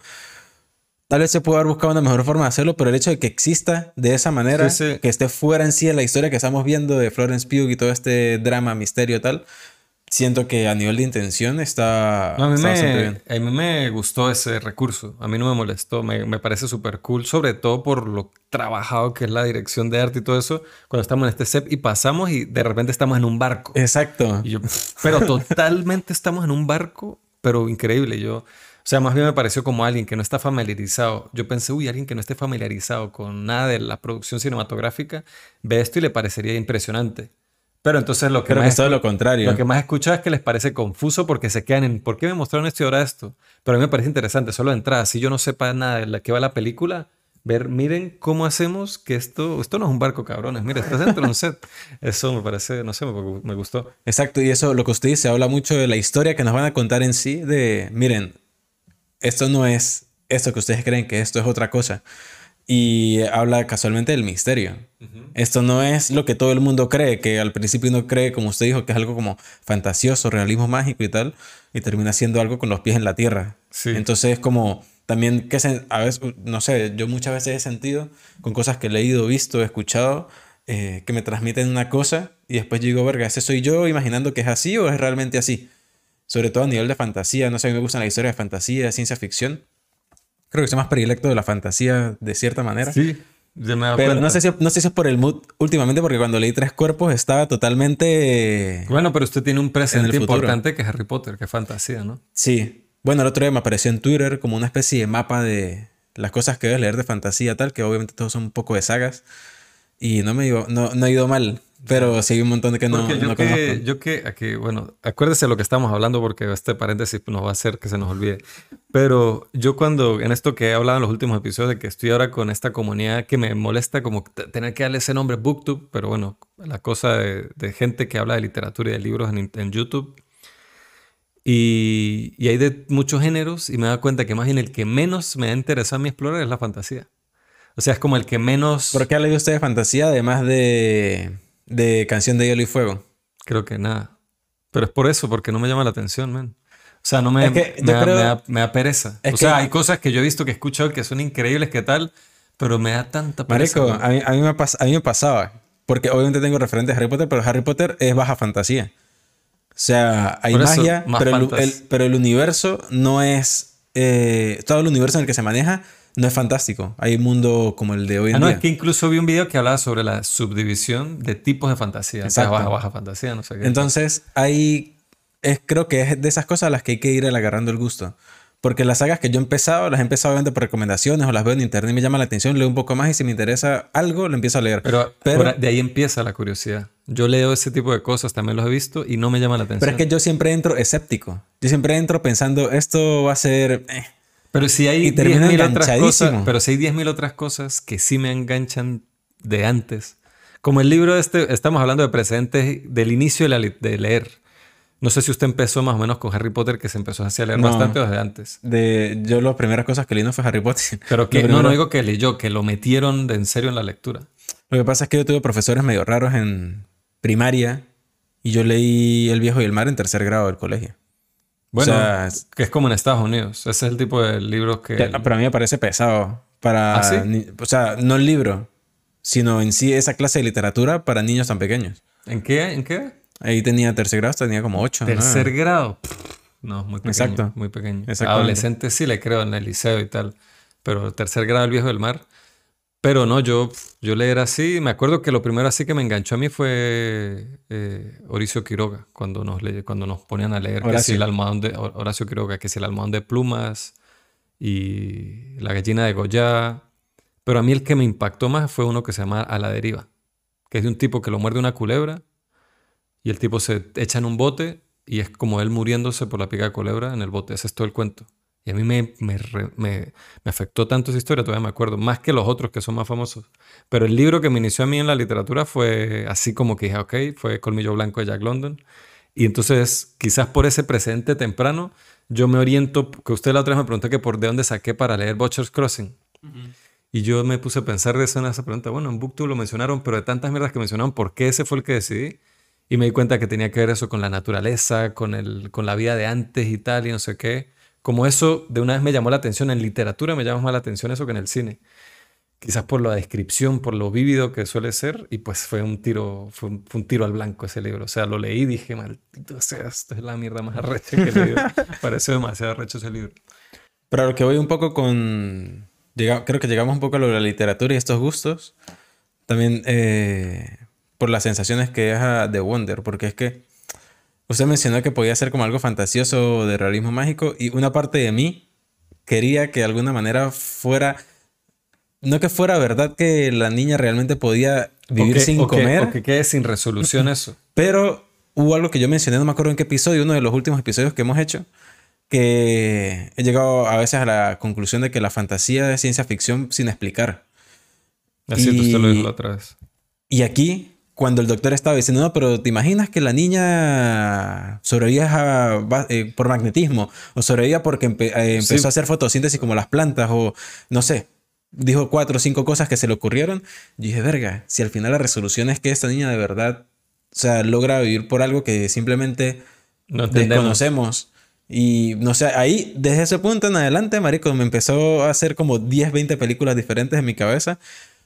Tal vez se pudo haber buscado una mejor forma de hacerlo, pero el hecho de que exista de esa manera, Sí, sí. que esté fuera en sí de la historia que estamos viendo de Florence Pugh y todo este drama, misterio tal, siento que a nivel de intención está, No, a mí, está bastante me, bien. a mí me gustó ese recurso, a mí no me molestó, me, me parece súper cool, sobre todo por lo trabajado que es la dirección de arte y todo eso, cuando estamos en este set y pasamos y de repente estamos en un barco. Exacto. Y yo, pero totalmente estamos en un barco, pero increíble. Yo, o sea, más bien me pareció como alguien que no está familiarizado. Yo pensé, uy, alguien que no esté familiarizado con nada de la producción cinematográfica, ve esto y le parecería impresionante. Pero entonces lo que, Creo que más, es todo escu- lo contrario. lo que más escucho es que les parece confuso porque se quedan en, ¿por qué me mostraron esto y ahora esto? Pero a mí me parece interesante, solo de entrada, si yo no sepa nada de la que va la película, ver, miren cómo hacemos que esto, esto no es un barco, cabrones, mira, estás dentro de un set. Eso me parece, no sé, me, me gustó. Exacto, y eso, lo que usted dice, habla mucho de la historia que nos van a contar en sí, de, miren, esto no es esto que ustedes creen que esto es otra cosa. Y habla casualmente del misterio. Esto no es lo que todo el mundo cree, que al principio uno cree, como usted dijo, que es algo como fantasioso, realismo mágico y tal, y termina siendo algo con los pies en la tierra. Sí. Entonces es como también que se- a veces, no sé, yo muchas veces he sentido con cosas que he leído, visto, escuchado, eh, que me transmiten una cosa y después yo digo, verga, ¿ese soy yo imaginando que es así o es realmente así? Sobre todo a nivel de fantasía, no sé, a mí me gustan las historias de fantasía, de ciencia ficción. Creo que soy más predilecto de la fantasía de cierta manera. Sí, ya me he dado Pero cuenta. no sé, si, no sé si es por el mood últimamente, porque cuando leí Tres Cuerpos estaba totalmente... Bueno, pero usted tiene un presente futuro. importante que es Harry Potter, que es fantasía, ¿no? Sí. Bueno, el otro día me apareció en Twitter como una especie de mapa de las cosas que debes leer de fantasía tal, que obviamente todos son un poco de sagas. Y no me ido, no, no ha ido mal, pero sí hay un montón de que no, Porque yo no que, conozco. yo que, aquí, bueno, acuérdese de lo que estamos hablando porque este paréntesis nos va a hacer que se nos olvide. Pero yo cuando, en esto que he hablado en los últimos episodios, de que estoy ahora con esta comunidad que me molesta como t- tener que darle ese nombre BookTube, pero bueno, la cosa de, de gente que habla de literatura y de libros en, en YouTube. Y, y hay de muchos géneros y me he dado cuenta que más bien el que menos me ha interesado a mí explorar es la fantasía. O sea, es como el que menos... ¿Por qué ha leído usted de fantasía además de, de Canción de Hielo y Fuego? Creo que nada. Pero es por eso, porque no me llama la atención, man. O sea, no me, Es que me, yo da, creo- me, da, me da pereza. es O sea, que- hay cosas que yo he visto que he escuchado que son increíbles, que tal, pero me da tanta pereza. Marico, man. a mí, a, mí me pas- a mí me pasaba. Porque obviamente tengo referentes de Harry Potter, pero Harry Potter es baja fantasía. O sea, hay Por eso, magia, más pero el, fantas- el- pero el universo no es... eh, todo el universo en el que se maneja no es fantástico. Hay un mundo como el de hoy en Ah, no, día. es que incluso vi un video que hablaba sobre la subdivisión de tipos de fantasía. O sea, Exacto. baja, baja fantasía, no sé qué. Entonces, hay... Es, creo que es de esas cosas a las que hay que ir agarrando el gusto. Porque las sagas que yo he empezado, las he empezado obviamente por recomendaciones o las veo en internet y me llama la atención, leo un poco más y si me interesa algo, lo empiezo a leer. pero pero- por- de ahí empieza la curiosidad. Yo leo ese tipo de cosas, también los he visto y no me llama la atención. Pero es que yo siempre entro escéptico. Yo siempre entro pensando, esto va a ser... Eh. Pero si hay Y termino diez mil otras cosas, enganchadísimo. pero si hay diez mil otras cosas que sí me enganchan de antes. Como el libro este, estamos hablando de precedentes del inicio de, la li- de leer. No sé si usted empezó más o menos con Harry Potter, que se empezó así a leer No. bastante o desde antes. De, yo las primeras cosas que leí no fue Harry Potter. Pero Lo que, no, primero- no digo que leyó, que lo metieron de en serio en la lectura. Lo que pasa es que yo tuve profesores medio raros en primaria y yo leí El viejo y el mar en tercer grado del colegio. Bueno, O sea, es- que es como en Estados Unidos. Ese es el tipo de libros que... que para mí me parece pesado. Para, ¿Ah, sí? ni- o sea, no el libro, sino en sí esa clase de literatura para niños tan pequeños. ¿En qué? ¿En qué? Ahí tenía tercer grado, tenía como ocho. Tercer nueve. grado. Pff, no, muy pequeño. Exacto. Muy pequeño. Exactamente. Adolescente sí le creo en el liceo y tal. Pero tercer grado El viejo del mar. Pero no, yo, yo leer así. Me acuerdo que lo primero así que me enganchó a mí fue eh, Horacio Quiroga. Cuando nos, le, cuando nos ponían a leer que si Horacio. el almohadón de Horacio Quiroga, que si el almohadón de plumas y La gallina de Goya. Pero a mí el que me impactó más fue uno que se llama A la deriva. Que es de un tipo que lo muerde una culebra. Y el tipo se echa en un bote y es como él muriéndose por la pica de culebra en el bote. Ese es todo el cuento. Y a mí me, me, re- me, me afectó tanto esa historia, todavía me acuerdo, más que los otros que son más famosos. Pero el libro que me inició a mí en la literatura fue así como que dije, ok, fue Colmillo Blanco de Jack London. Y entonces, quizás por ese precedente temprano, yo me oriento, que usted la otra vez me preguntó que por de dónde saqué para leer Butcher's Crossing. Y yo me puse a pensar de eso en esa pregunta. Bueno, en BookTube lo mencionaron, pero de tantas mierdas que mencionaron, ¿por qué ese fue el que decidí? Y me di cuenta que tenía que ver eso con la naturaleza, con, el, con la vida de antes y tal, y no sé qué. Como eso de una vez me llamó la atención. En literatura me llama más la atención eso que en el cine. Quizás por la descripción, por lo vívido que suele ser. Y pues fue un tiro, fue un, fue un tiro al blanco ese libro. O sea, lo leí y dije, maldito sea, esto es la mierda más arrecha que he leído. Pareció demasiado arrecho ese libro. Pero a lo que voy un poco con... llega- creo que llegamos un poco a lo de la literatura y estos gustos. También eh, por las sensaciones que deja The Wonder. Porque es que usted mencionó que podía ser como algo fantasioso de realismo mágico. Y una parte de mí quería que de alguna manera fuera... No que fuera verdad que la niña realmente podía vivir O que- sin o que- comer. O que quede sin resolución eso. Pero hubo algo que yo mencioné, no me acuerdo en qué episodio, uno de los últimos episodios que hemos hecho, que he llegado a veces a la conclusión de que la fantasía es ciencia ficción sin explicar. Así Y- usted lo dijo la otra vez. Y aquí, cuando el doctor estaba diciendo, no, pero ¿te imaginas que la niña sobrevivía a- va- eh, por magnetismo? O sobrevivía porque empe- eh, empezó Sí. a hacer fotosíntesis como las plantas, o no sé. Dijo cuatro o cinco cosas que se le ocurrieron. Y dije, verga, si al final la resolución es que esta niña de verdad, o sea, logra vivir por algo que simplemente No entendemos. desconocemos. Y no sé, ahí, desde ese punto en adelante, marico, me empezó a hacer como diez, veinte películas diferentes en mi cabeza.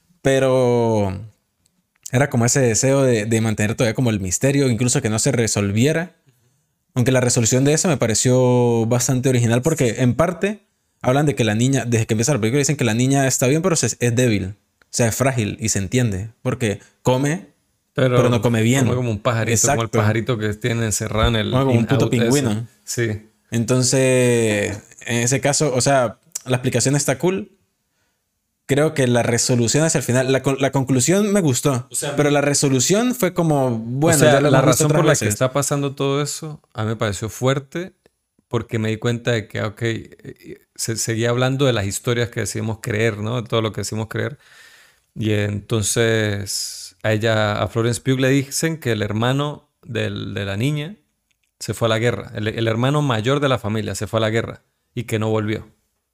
Pero era como ese deseo de, de mantener todavía como el misterio, incluso que no se resolviera. Aunque la resolución de eso me pareció bastante original porque en parte hablan de que la niña, desde que empieza la película dicen que la niña está bien pero se- es débil. O sea, es frágil y se entiende. Porque come, pero no come bien. Come como un pajarito, como el Exacto. pajarito que tiene encerrado en el... Come como un puto in-out ese. pingüino. Sí. Entonces, en ese caso, o sea, la explicación está cool. Creo que la resolución hacia el final, la, con- la conclusión me gustó, O sea, pero la resolución fue como, bueno, o sea, ya lo la hemos visto razón otras por la que veces. está pasando todo eso a mí me pareció fuerte porque me di cuenta de que, ok, eh, se seguía hablando de las historias que decimos creer, ¿no? De todo lo que decimos creer. Y entonces a ella, a Florence Pugh le dicen que el hermano del- de la niña se fue a la guerra. El, el hermano mayor de la familia se fue a la guerra y que no volvió.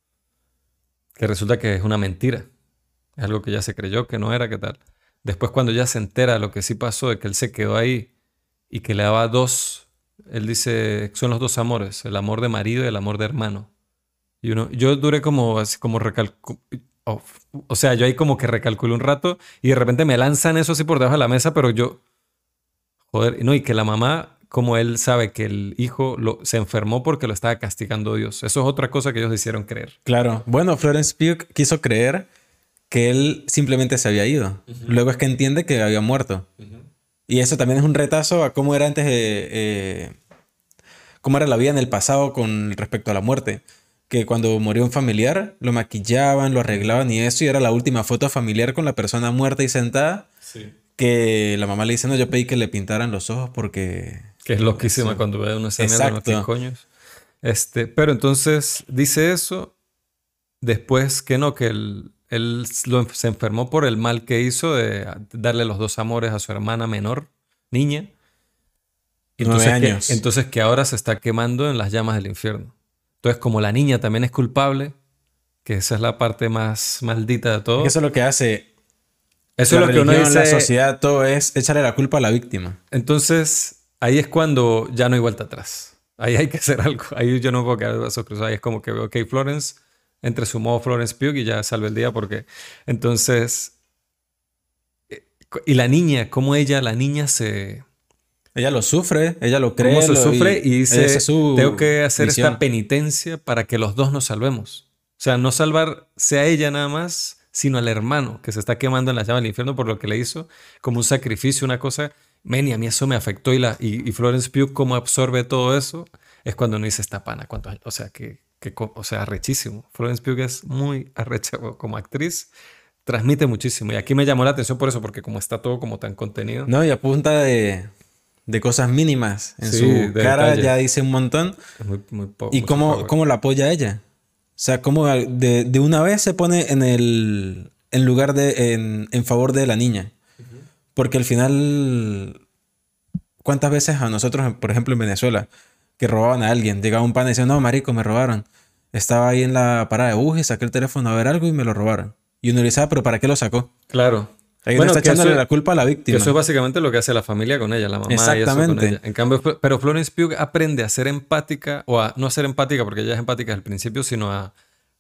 Que resulta que es una mentira. Es algo que ya se creyó que no era, ¿qué tal? Después cuando ya se entera de lo que sí pasó, de que él se quedó ahí y que le daba dos, él dice, son los dos amores, el amor de marido y el amor de hermano. Y uno, yo duré como, así como recalcu... oh, o sea, yo ahí como que recalculé un rato y de repente me lanzan eso así por debajo de la mesa, pero yo, joder, no, y que la mamá, como él sabe que el hijo lo, se enfermó porque lo estaba castigando Dios. Eso es otra cosa que ellos hicieron creer. Claro. Bueno, Florence Pugh quiso creer que él simplemente se había ido. Luego es que entiende que había muerto. Y eso también es un retazo a cómo era antes de... eh, cómo era la vida en el pasado con respecto a la muerte. Que cuando murió un familiar, lo maquillaban, lo arreglaban y eso, y era la última foto familiar con la persona muerta y sentada. Sí. que la mamá le dice, no, yo pedí que le pintaran los ojos porque... Que es loquísima sí. Cuando ve una escena de ¿qué coños? Este, pero entonces dice eso, después que no, que él, él lo, se enfermó por el mal que hizo de darle los dos amores a su hermana menor, niña. Entonces, Nueve años. Que, entonces que ahora se está quemando en las llamas del infierno. Entonces, como la niña también es culpable, que esa es la parte más maldita de todo. Eso es lo que hace... Eso la es lo religión, que uno dice... La sociedad, todo es echarle la culpa a la víctima. Entonces, ahí es cuando ya no hay vuelta atrás. Ahí hay que hacer algo. Ahí yo no puedo quedar de brazos cruzados. Ahí es como que, ok, Florence, entre su modo Florence Pugh y ya salve el día porque... Entonces... Y la niña, cómo ella, la niña se... Ella lo sufre, ella lo cree. Cómo se lo, sufre y, y dice, tengo que hacer misión. esta penitencia para que los dos nos salvemos. O sea, no salvarse a ella nada más, sino al hermano que se está quemando en la llama del infierno por lo que le hizo, como un sacrificio, una cosa. Men, y a mí eso me afectó. Y, la, y, y Florence Pugh, cómo absorbe todo eso, es cuando uno dice, esta pana, ¿cuántos años? O sea, que, que, o sea, arrechísimo. Florence Pugh es muy arrecha como actriz. Transmite muchísimo. Y aquí me llamó la atención por eso, porque como está todo como tan contenido. No, y a punta de... de cosas mínimas. En sí, su cara detalle. ya dice un montón. Muy, muy po ¿Y cómo, cómo la apoya ella? O sea, cómo de, de una vez se pone en el en lugar de en, en favor de la niña. Uh-huh. Porque al final, ¿cuántas veces a nosotros, por ejemplo en Venezuela, que robaban a alguien, llegaba un pan y decía, no, marico, me robaron. Estaba ahí en la parada de bus y saqué el teléfono a ver algo y me lo robaron. Y uno le dice, ah, pero ¿para qué lo sacó? Claro. Ahí bueno, está echándole eso, la culpa a la víctima. Que eso es básicamente lo que hace la familia con ella, la mamá Exactamente. y eso con ella. En cambio, pero Florence Pugh aprende a ser empática, o a no ser empática porque ella es empática desde el principio, sino a,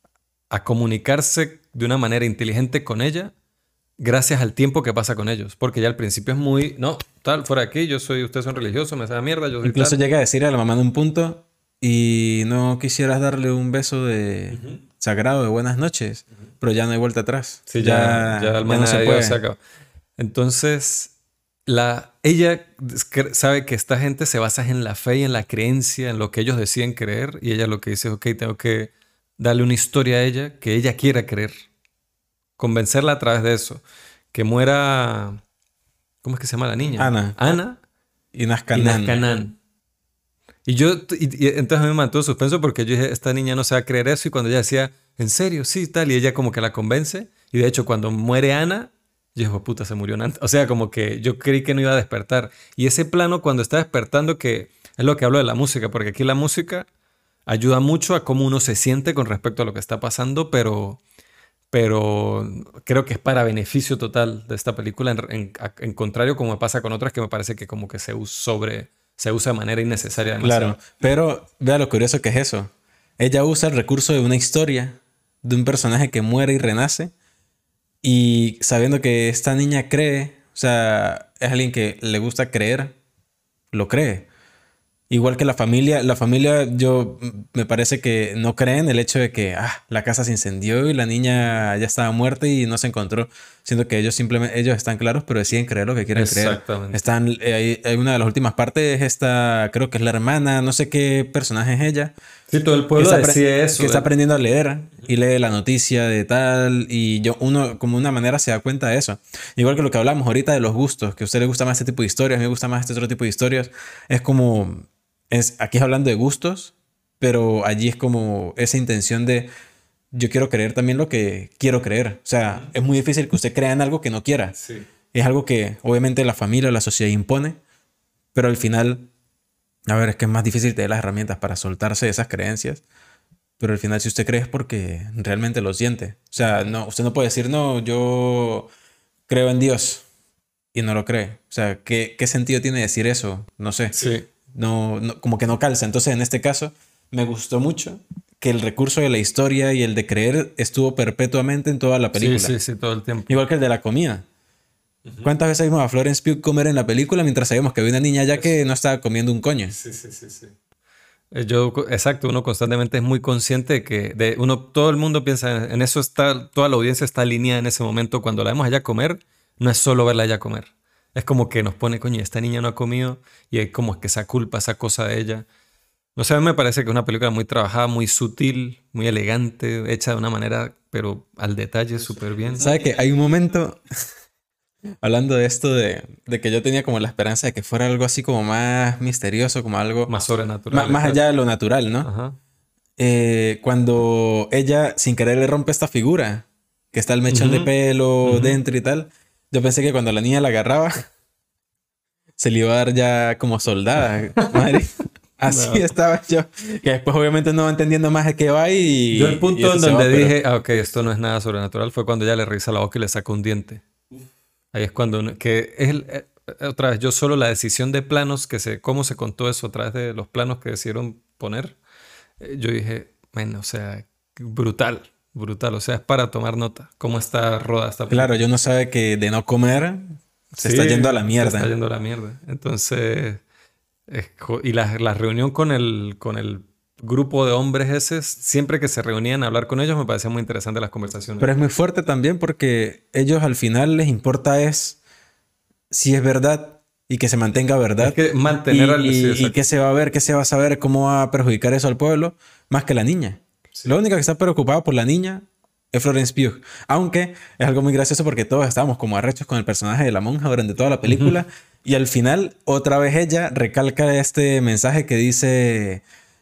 a comunicarse de una manera inteligente con ella gracias al tiempo que pasa con ellos. Porque ella al principio es muy, no, tal, fuera de aquí, yo soy, ustedes son religiosos, me sabe mierda, yo soy Incluso tal. llega a decir a la mamá en un punto, y no quisieras darle un beso de uh-huh. sagrado de buenas noches, uh-huh. pero ya no hay vuelta atrás. Sí, ya, ya, ya, ya no se puede. Se acaba. Entonces, la, ella sabe que esta gente se basa en la fe y en la creencia, en lo que ellos deciden creer, y ella lo que dice es, ok, tengo que darle una historia a ella que ella quiera creer. Convencerla a través de eso. Que muera... ¿Cómo es que se llama la niña? Ana. Ana. Y Nazcanán. Y Nazcanán. Y yo, y, y entonces a mí me mantuvo suspenso porque yo dije, esta niña no se va a creer eso. Y cuando ella decía, ¿en serio? Sí, tal. Y ella como que la convence. Y de hecho, cuando muere Ana, yo dije, puta, se murió antes. O sea, como que yo creí que no iba a despertar. Y ese plano cuando está despertando, que es lo que hablo de la música, porque aquí la música ayuda mucho a cómo uno se siente con respecto a lo que está pasando, pero, pero creo que es para beneficio total de esta película, en, en, en contrario como me pasa con otras que me parece que como que se usa, sobre, se usa de manera innecesaria. Demasiado. Claro, pero vea lo curioso que es eso. Ella usa el recurso de una historia, de un personaje que muere y renace, y sabiendo que esta niña cree, o sea, es alguien que le gusta creer, lo cree. Igual que la familia, la familia yo me parece que no creen el hecho de que ah, la casa se incendió y la niña ya estaba muerta y no se encontró. Siendo que ellos simplemente, ellos están claros, pero deciden creer lo que quieren creer. Están, eh, hay una de las últimas partes, esta, creo que es la hermana, no sé qué personaje es ella. Sí, todo el pueblo decide eso. Que está aprendiendo a leer y lee la noticia de tal, y yo, uno, como una manera se da cuenta de eso. Igual que lo que hablamos ahorita de los gustos, que a usted le gusta más este tipo de historias, a mí me gusta más este otro tipo de historias. Es como, es, aquí es hablando de gustos, pero allí es como esa intención de yo quiero creer también lo que quiero creer. O sea, uh-huh. es muy difícil que usted crea en algo que no quiera. Sí. Es algo que obviamente la familia o la sociedad impone, pero al final, a ver, es que es más difícil tener las herramientas para soltarse de esas creencias. Pero al final, si usted cree es porque realmente lo siente. O sea, no, usted no puede decir, no, yo creo en Dios y no lo cree. O sea, ¿qué, qué sentido tiene decir eso? No sé. Sí. No, no, como que no calza. Entonces, en este caso, me gustó mucho que el recurso de la historia y el de creer estuvo perpetuamente en toda la película. Sí, sí, sí, todo el tiempo. Igual que el de la comida. Uh-huh. ¿Cuántas veces vimos a Florence Pugh comer en la película mientras sabíamos que había una niña ya que no estaba comiendo un coño? Sí, sí, sí, sí. Yo, exacto, uno constantemente es muy consciente de que de uno, todo el mundo piensa en eso, está, toda la audiencia está alineada en ese momento. Cuando la vemos allá comer, no es solo verla allá comer. Es como que nos pone, coño, esta niña no ha comido y es como que esa culpa, esa cosa de ella. No sé, a mí me parece que es una película muy trabajada, muy sutil, muy elegante, hecha de una manera, pero al detalle, súper bien. ¿Sabe que hay un momento? Hablando de esto de, de que yo tenía como la esperanza de que fuera algo así como más misterioso, como algo Más más, sobrenatural. más allá de lo natural, ¿no? Ajá. Eh, cuando ella sin querer le rompe esta figura, que está el mechón de Ujú, pelo ujú. dentro y tal, yo pensé que cuando la niña la agarraba, se le iba a dar ya como soldada. Madre, así No. estaba yo. Que después obviamente no va entendiendo más de qué va Yo el y, y punto eso en se donde va, pero... dije, ah, ok, esto no es nada sobrenatural, fue cuando ella le revisa la boca y le saca un diente. Ahí es cuando, uno- que es el- eh, eh, otra vez, yo solo la decisión de planos, que se, cómo se contó eso a través de los planos que decidieron poner, eh, yo dije, bueno, o sea, brutal, brutal, o sea, es para tomar nota, cómo está rodada esta Claro, película. yo no sabe que de no comer se está yendo a Sí, la se está mierda. yendo a la mierda. Entonces, es jo- y la, la reunión con el, con el grupo de hombres ese, siempre que se reunían a hablar con ellos, me parecía muy interesante las conversaciones. Pero es muy fuerte también porque ellos al final les importa es si es verdad y que se mantenga Es verdad que mantener y, al... Sí, y, y qué exacto. se va a ver, qué se va a saber, cómo va a perjudicar eso al pueblo, más que la niña. Sí. La única que está preocupada por la niña es Florence Pugh. Aunque es algo muy gracioso porque todos estábamos como arrechos con el personaje de la monja durante toda la Ujú. película y al final otra vez ella recalca este mensaje que dice,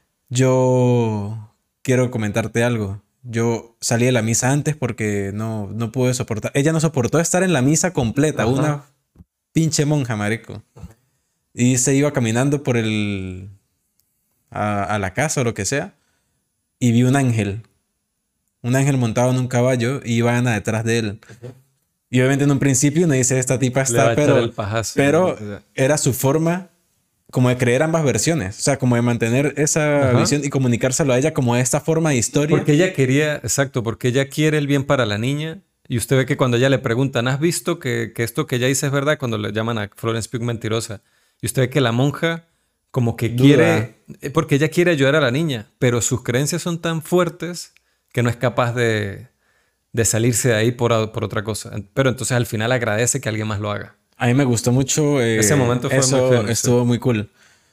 yo quiero comentarte algo. Yo salí de la misa antes porque no, no pude soportar. Ella no soportó estar en la misa completa, una Ajá. pinche monja, marico. Y se iba caminando por el... A, a la casa o lo que sea. Y vi un ángel. Un ángel montado en un caballo y iba Ana detrás de él. Y obviamente en un principio uno dice, esta tipa Le va a está, echar pero... el pajazo. Pero O sea, era su forma como de creer ambas versiones. O sea, como de mantener esa ajá. visión y comunicárselo a ella como esta forma de historia. Porque ella quería, exacto, porque ella quiere el bien para la niña. Y usted ve que cuando ella le preguntan, ¿has visto que, que esto que ella dice es verdad? Cuando le llaman a Florence Pugh mentirosa. Y usted ve que la monja como que Duda. quiere, eh, porque ella quiere ayudar a la niña, pero sus creencias son tan fuertes que no es capaz de, de salirse de ahí por, a- por otra cosa. Pero entonces al final agradece que alguien más lo haga. A mí me gustó mucho. Ese eh, momento fue muy eso fino, sí. estuvo muy cool.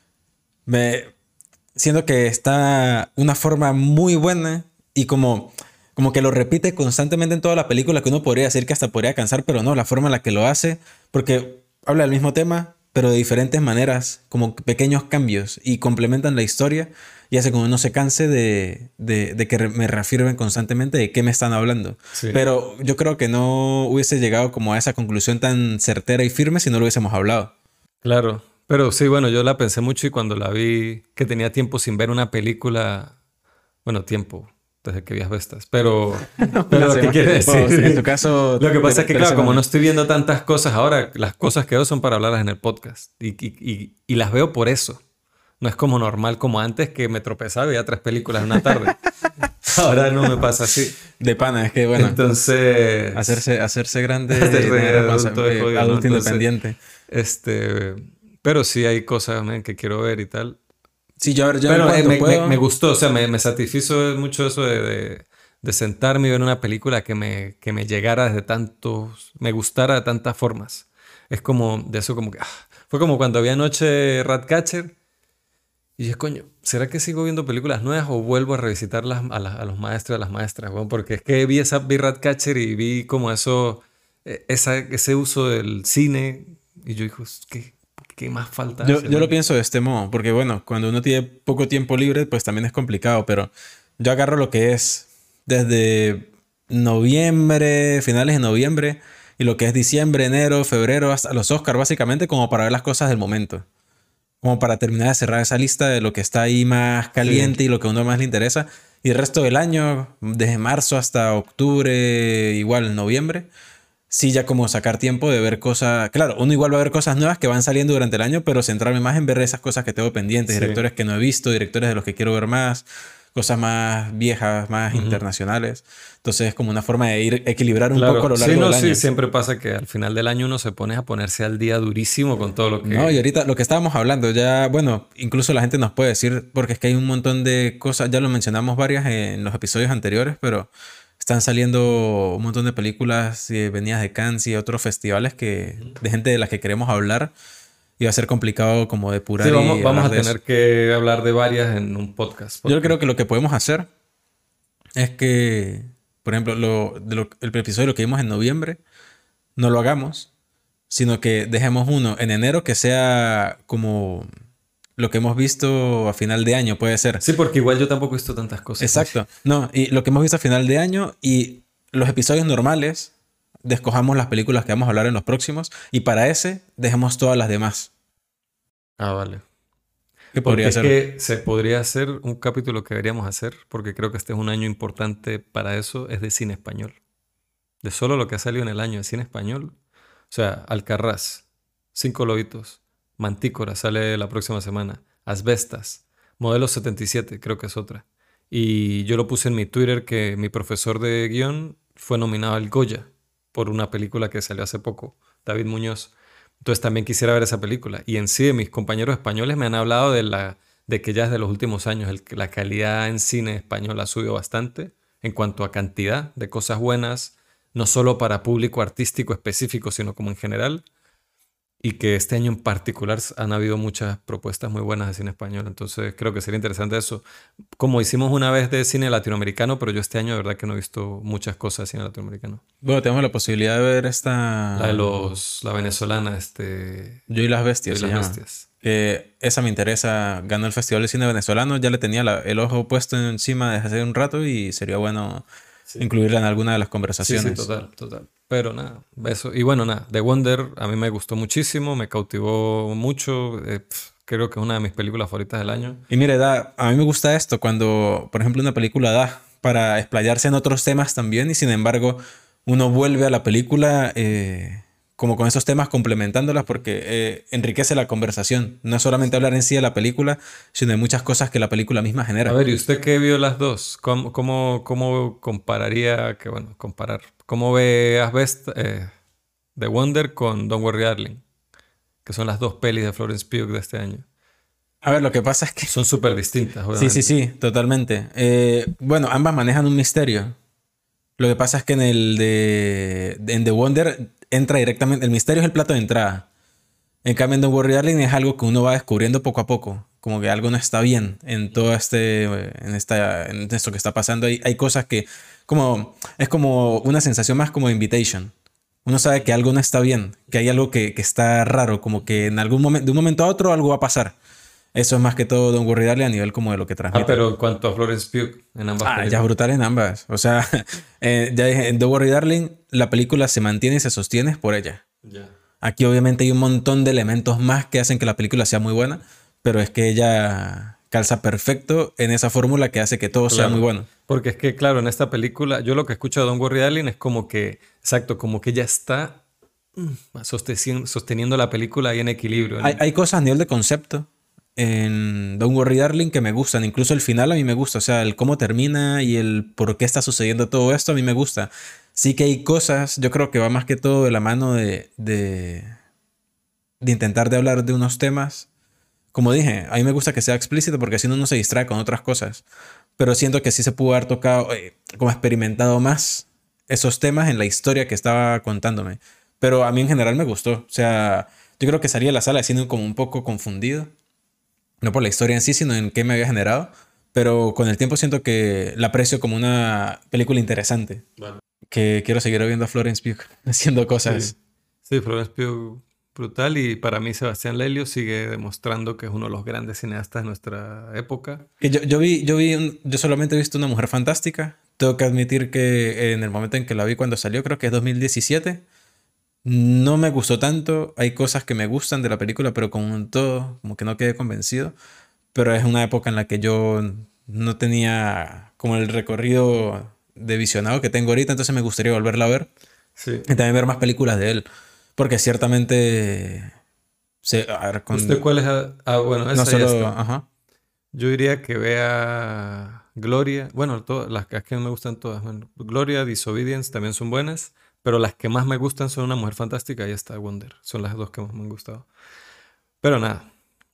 Me siento que está una forma muy buena y como, como que lo repite constantemente en toda la película, que uno podría decir que hasta podría cansar, pero no, la forma en la que lo hace, porque habla del mismo tema, pero de diferentes maneras, como pequeños cambios y complementan la historia y hace como no se canse de, de, de que re- me reafirmen constantemente de qué me están hablando. Sí. Pero yo creo que no hubiese llegado como a esa conclusión tan certera y firme si no lo hubiésemos hablado. Claro, pero sí, bueno, yo la pensé mucho y cuando la vi, que tenía tiempo sin ver una película, bueno, tiempo, desde que vi Asbestas, pero, pero Una lo que semana. quiere O en tu decir, caso, lo que pasa tre- es que, tres claro, como no semanas. estoy viendo tantas cosas ahora, las cosas que veo son para hablarlas en el podcast y, y, y, y las veo por eso. No es como normal como antes que me tropezaba y veía tres películas en una tarde. Ahora no me pasa así. De pana, es que bueno, Entonces, hacerse, hacerse grande, hacerse tener responsa- adulto es eh, jodido, ¿no? adulto Entonces, independiente. este, pero sí hay cosas, man, que quiero ver y tal. Sí, yo, a ver, yo en Pero eh, cuanto me, me- me puedo, gustó, o sea, me, me satisfizo mucho eso de, de, de sentarme y ver una película que me, que me llegara de tantos, me gustara de tantas formas. Es como, de eso como que, ah, fue como cuando vi anoche Ratcatcher y dije, coño, ¿será que sigo viendo películas nuevas o vuelvo a revisitar las- a, las- a los maestros y a las maestras? Bueno, porque es que vi esa, vi Ratcatcher y vi como eso, eh, esa, ese uso del cine y yo dije, ¿qué, qué más falta yo, hace, yo lo man? pienso de este modo, porque bueno, cuando uno tiene poco tiempo libre, pues también es complicado, pero yo agarro lo que es desde noviembre, finales de noviembre, y lo que es diciembre, enero, febrero, hasta los Oscars, básicamente, como para ver las cosas del momento. Como para terminar de cerrar esa lista de lo que está ahí más Sí. caliente y lo que a uno más le interesa. Y el resto del año, desde marzo hasta octubre, igual noviembre, sí ya como sacar tiempo de ver cosas. Claro, uno igual va a ver cosas nuevas que van saliendo durante el año, pero centrarme más en ver esas cosas que tengo pendientes, Sí. directores que no he visto, directores de los que quiero ver más, cosas más viejas, más Ujú. internacionales. Entonces es como una forma de ir equilibrar un poco a Claro, lo sí, largo no, del sí, año. siempre pasa que al final del año uno se pone a ponerse al día durísimo con todo lo No, y que... ahorita lo que estábamos hablando, ya, bueno, incluso la gente nos puede decir, porque es que hay un montón de cosas, ya lo mencionamos varias en los episodios anteriores, pero están saliendo un montón de películas eh, venidas de Cannes y otros festivales que, de gente de las que queremos hablar, y va a ser complicado como Sí, depurar vamos, y vamos hablar a de eso. tener que hablar de varias en un podcast. Yo Porque... creo que lo que podemos hacer es que, por ejemplo, lo, de lo- el episodio de lo que vimos en noviembre, no lo hagamos, sino que dejemos uno en enero que sea como lo que hemos visto a final de año, puede ser. Sí, porque igual yo tampoco he visto tantas cosas. Exacto. No, y lo que hemos visto a final de año y los episodios normales, descojamos las películas que vamos a hablar en los próximos y para ese dejemos todas las demás. Ah, vale. ¿Qué podría Porque ser? es que se podría hacer un capítulo que deberíamos hacer, porque creo que este es un año importante para eso, es de cine español. De solo lo que ha salido en el año de cine español. O sea, Alcarrás, Cinco Lobitos, Mantícora sale la próxima semana, Asbestas, Modelo setenta y siete, creo que es otra. Y yo lo puse en mi Twitter que mi profesor de guión fue nominado al Goya por una película que salió hace poco, David Muñoz. Entonces también quisiera ver esa película. Y en sí, de mis compañeros españoles me han hablado de, la, de que ya desde los últimos años el, la calidad en cine español ha subido bastante en cuanto a cantidad de cosas buenas, no solo para público artístico específico, sino como en general. Y que este año en particular han habido muchas propuestas muy buenas de cine español. Entonces creo que sería interesante eso. Como hicimos una vez de cine latinoamericano, pero yo este año de verdad que no he visto muchas cosas de cine latinoamericano. Bueno, tenemos la posibilidad de ver esta... La de los... La venezolana, este... Yo y las bestias Yo y se las llama. bestias. Que esa me interesa. Ganó el Festival de Cine Venezolano. Ya le tenía la- el ojo puesto encima desde hace un rato y sería bueno Sí. incluirla en alguna de las Sí, conversaciones. sí, total, total. Pero nada, eso. Y bueno, nada, The Wonder a mí me gustó muchísimo, me cautivó mucho. eh, pf, creo que es una de mis películas favoritas del año. Y mire, da, a mí me gusta esto cuando, por ejemplo, una película da para explayarse en otros temas también y sin embargo uno vuelve a la película eh, como con esos temas complementándolas porque eh, enriquece la conversación. No es solamente hablar en sí de la película, sino de muchas cosas que la película misma A genera. ver, ¿y usted qué vio las dos? ¿Cómo, cómo, cómo compararía, que bueno, comparar? ¿Cómo ve Asbest, eh, The Wonder con Don't Worry Darling? Que son las dos pelis de Florence Pugh de este año. A ver, lo que pasa es que... Son súper distintas, Sí, sí, obviamente. sí, totalmente. Eh, bueno, ambas manejan un misterio. Lo que pasa es que en el de, de- en The Wonder entra directamente, el misterio es el plato de entrada. En cambio en The Worry Darling es algo que uno va descubriendo poco a poco, como que algo no está bien en todo este, eh, en esta, en esto que está pasando. Hay, hay cosas que, como, es como una sensación más como de Invitation. Uno sabe que algo no está bien, que hay algo que, que está raro, como que en algún momento, de un momento a otro algo va a pasar. Eso es más que todo Don't Worry Darling a nivel como de lo que Ah, transmite. pero en cuanto a Florence Pugh, en ambas Ah, ya es películas. brutal en ambas. O sea, eh, ya dije, en Don't Worry Darling la película se mantiene y se sostiene por ella. Ya. Aquí obviamente hay un montón de elementos más que hacen que la película sea muy buena, pero es que ella calza perfecto en esa fórmula que hace que todo sea Claro. muy bueno. Porque es que, claro, en esta película, yo lo que escucho de Don't Worry Darling es como que, exacto, como que ella está mm, sosteni- sosteniendo la película ahí en equilibrio. en- Hay, hay cosas a nivel de concepto en Don't Worry Darling que me gustan, incluso el final a mí me gusta, o sea, el cómo termina y el por qué está sucediendo todo esto a mí me gusta. Sí que hay cosas, yo creo que va más que todo de la mano de, de, de intentar de hablar de unos temas. Como dije, a mí me gusta que sea explícito porque así uno no se distrae con otras cosas. Pero siento que sí se pudo haber tocado, eh, como experimentado más esos temas en la historia que estaba contándome. Pero a mí en general me gustó. O sea, yo creo que salí de la sala de cine como un poco confundido. No por la historia en sí, sino en qué me había generado. Pero con el tiempo siento que la aprecio como una película interesante. Vale. Que quiero seguir viendo a Florence Pugh haciendo cosas. Sí, sí, Florence Pugh brutal y para mí Sebastián Lelio sigue demostrando que es uno de los grandes cineastas de nuestra época. Que yo, yo vi, yo vi, un- yo solamente he visto Una Mujer Fantástica. Tengo que admitir que en el momento en que la vi cuando salió, creo que es dos mil diecisiete, no me gustó tanto. Hay cosas que me gustan de la película, pero como un todo, como que no quedé convencido. Pero es una época en la que yo no tenía como el recorrido de visionado que tengo ahorita, entonces me gustaría volverla a ver Sí. y también ver más películas de él. Porque ciertamente... Se, a ver, con- ¿Usted cuál es? a- Ah, bueno, esa no ya solo... está. Ajá. Yo diría que vea Gloria. Bueno, todas las que me gustan todas. Bueno, Gloria, Disobedience también son buenas. Pero las que más me gustan son Una Mujer Fantástica y esta Wonder. Son las dos que más me han gustado. Pero nada,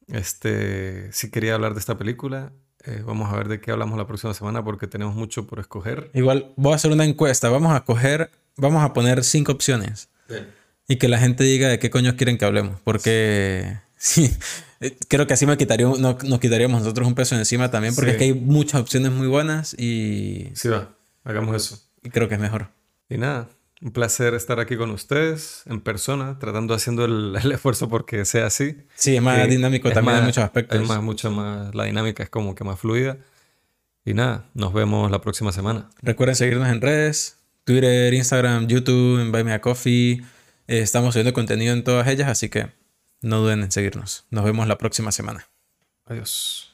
este, sí quería hablar de esta película. Eh, vamos a ver de qué hablamos la próxima semana porque tenemos mucho por escoger. Igual voy a hacer una encuesta. Vamos a coger, vamos a poner cinco opciones y que la gente diga de qué coño quieren que hablemos. Porque sí, eh, creo que así me quitaría, no- nos quitaríamos nosotros un peso encima también. Porque Sí. es que hay muchas opciones muy buenas y, Sí va, hagamos eso. y creo que es mejor. Y nada, Un placer estar aquí con ustedes en persona, tratando, haciendo el, el esfuerzo porque sea así. Sí, es más Y dinámico es también en más, muchos aspectos. es más, mucho más, la dinámica es como que más fluida. Y nada, nos vemos la próxima semana. Recuerden seguirnos en redes, Twitter, Instagram, YouTube, en Buy Me a Coffee. Eh, estamos subiendo contenido en todas ellas, así que no duden en seguirnos. Nos vemos la próxima semana. Adiós.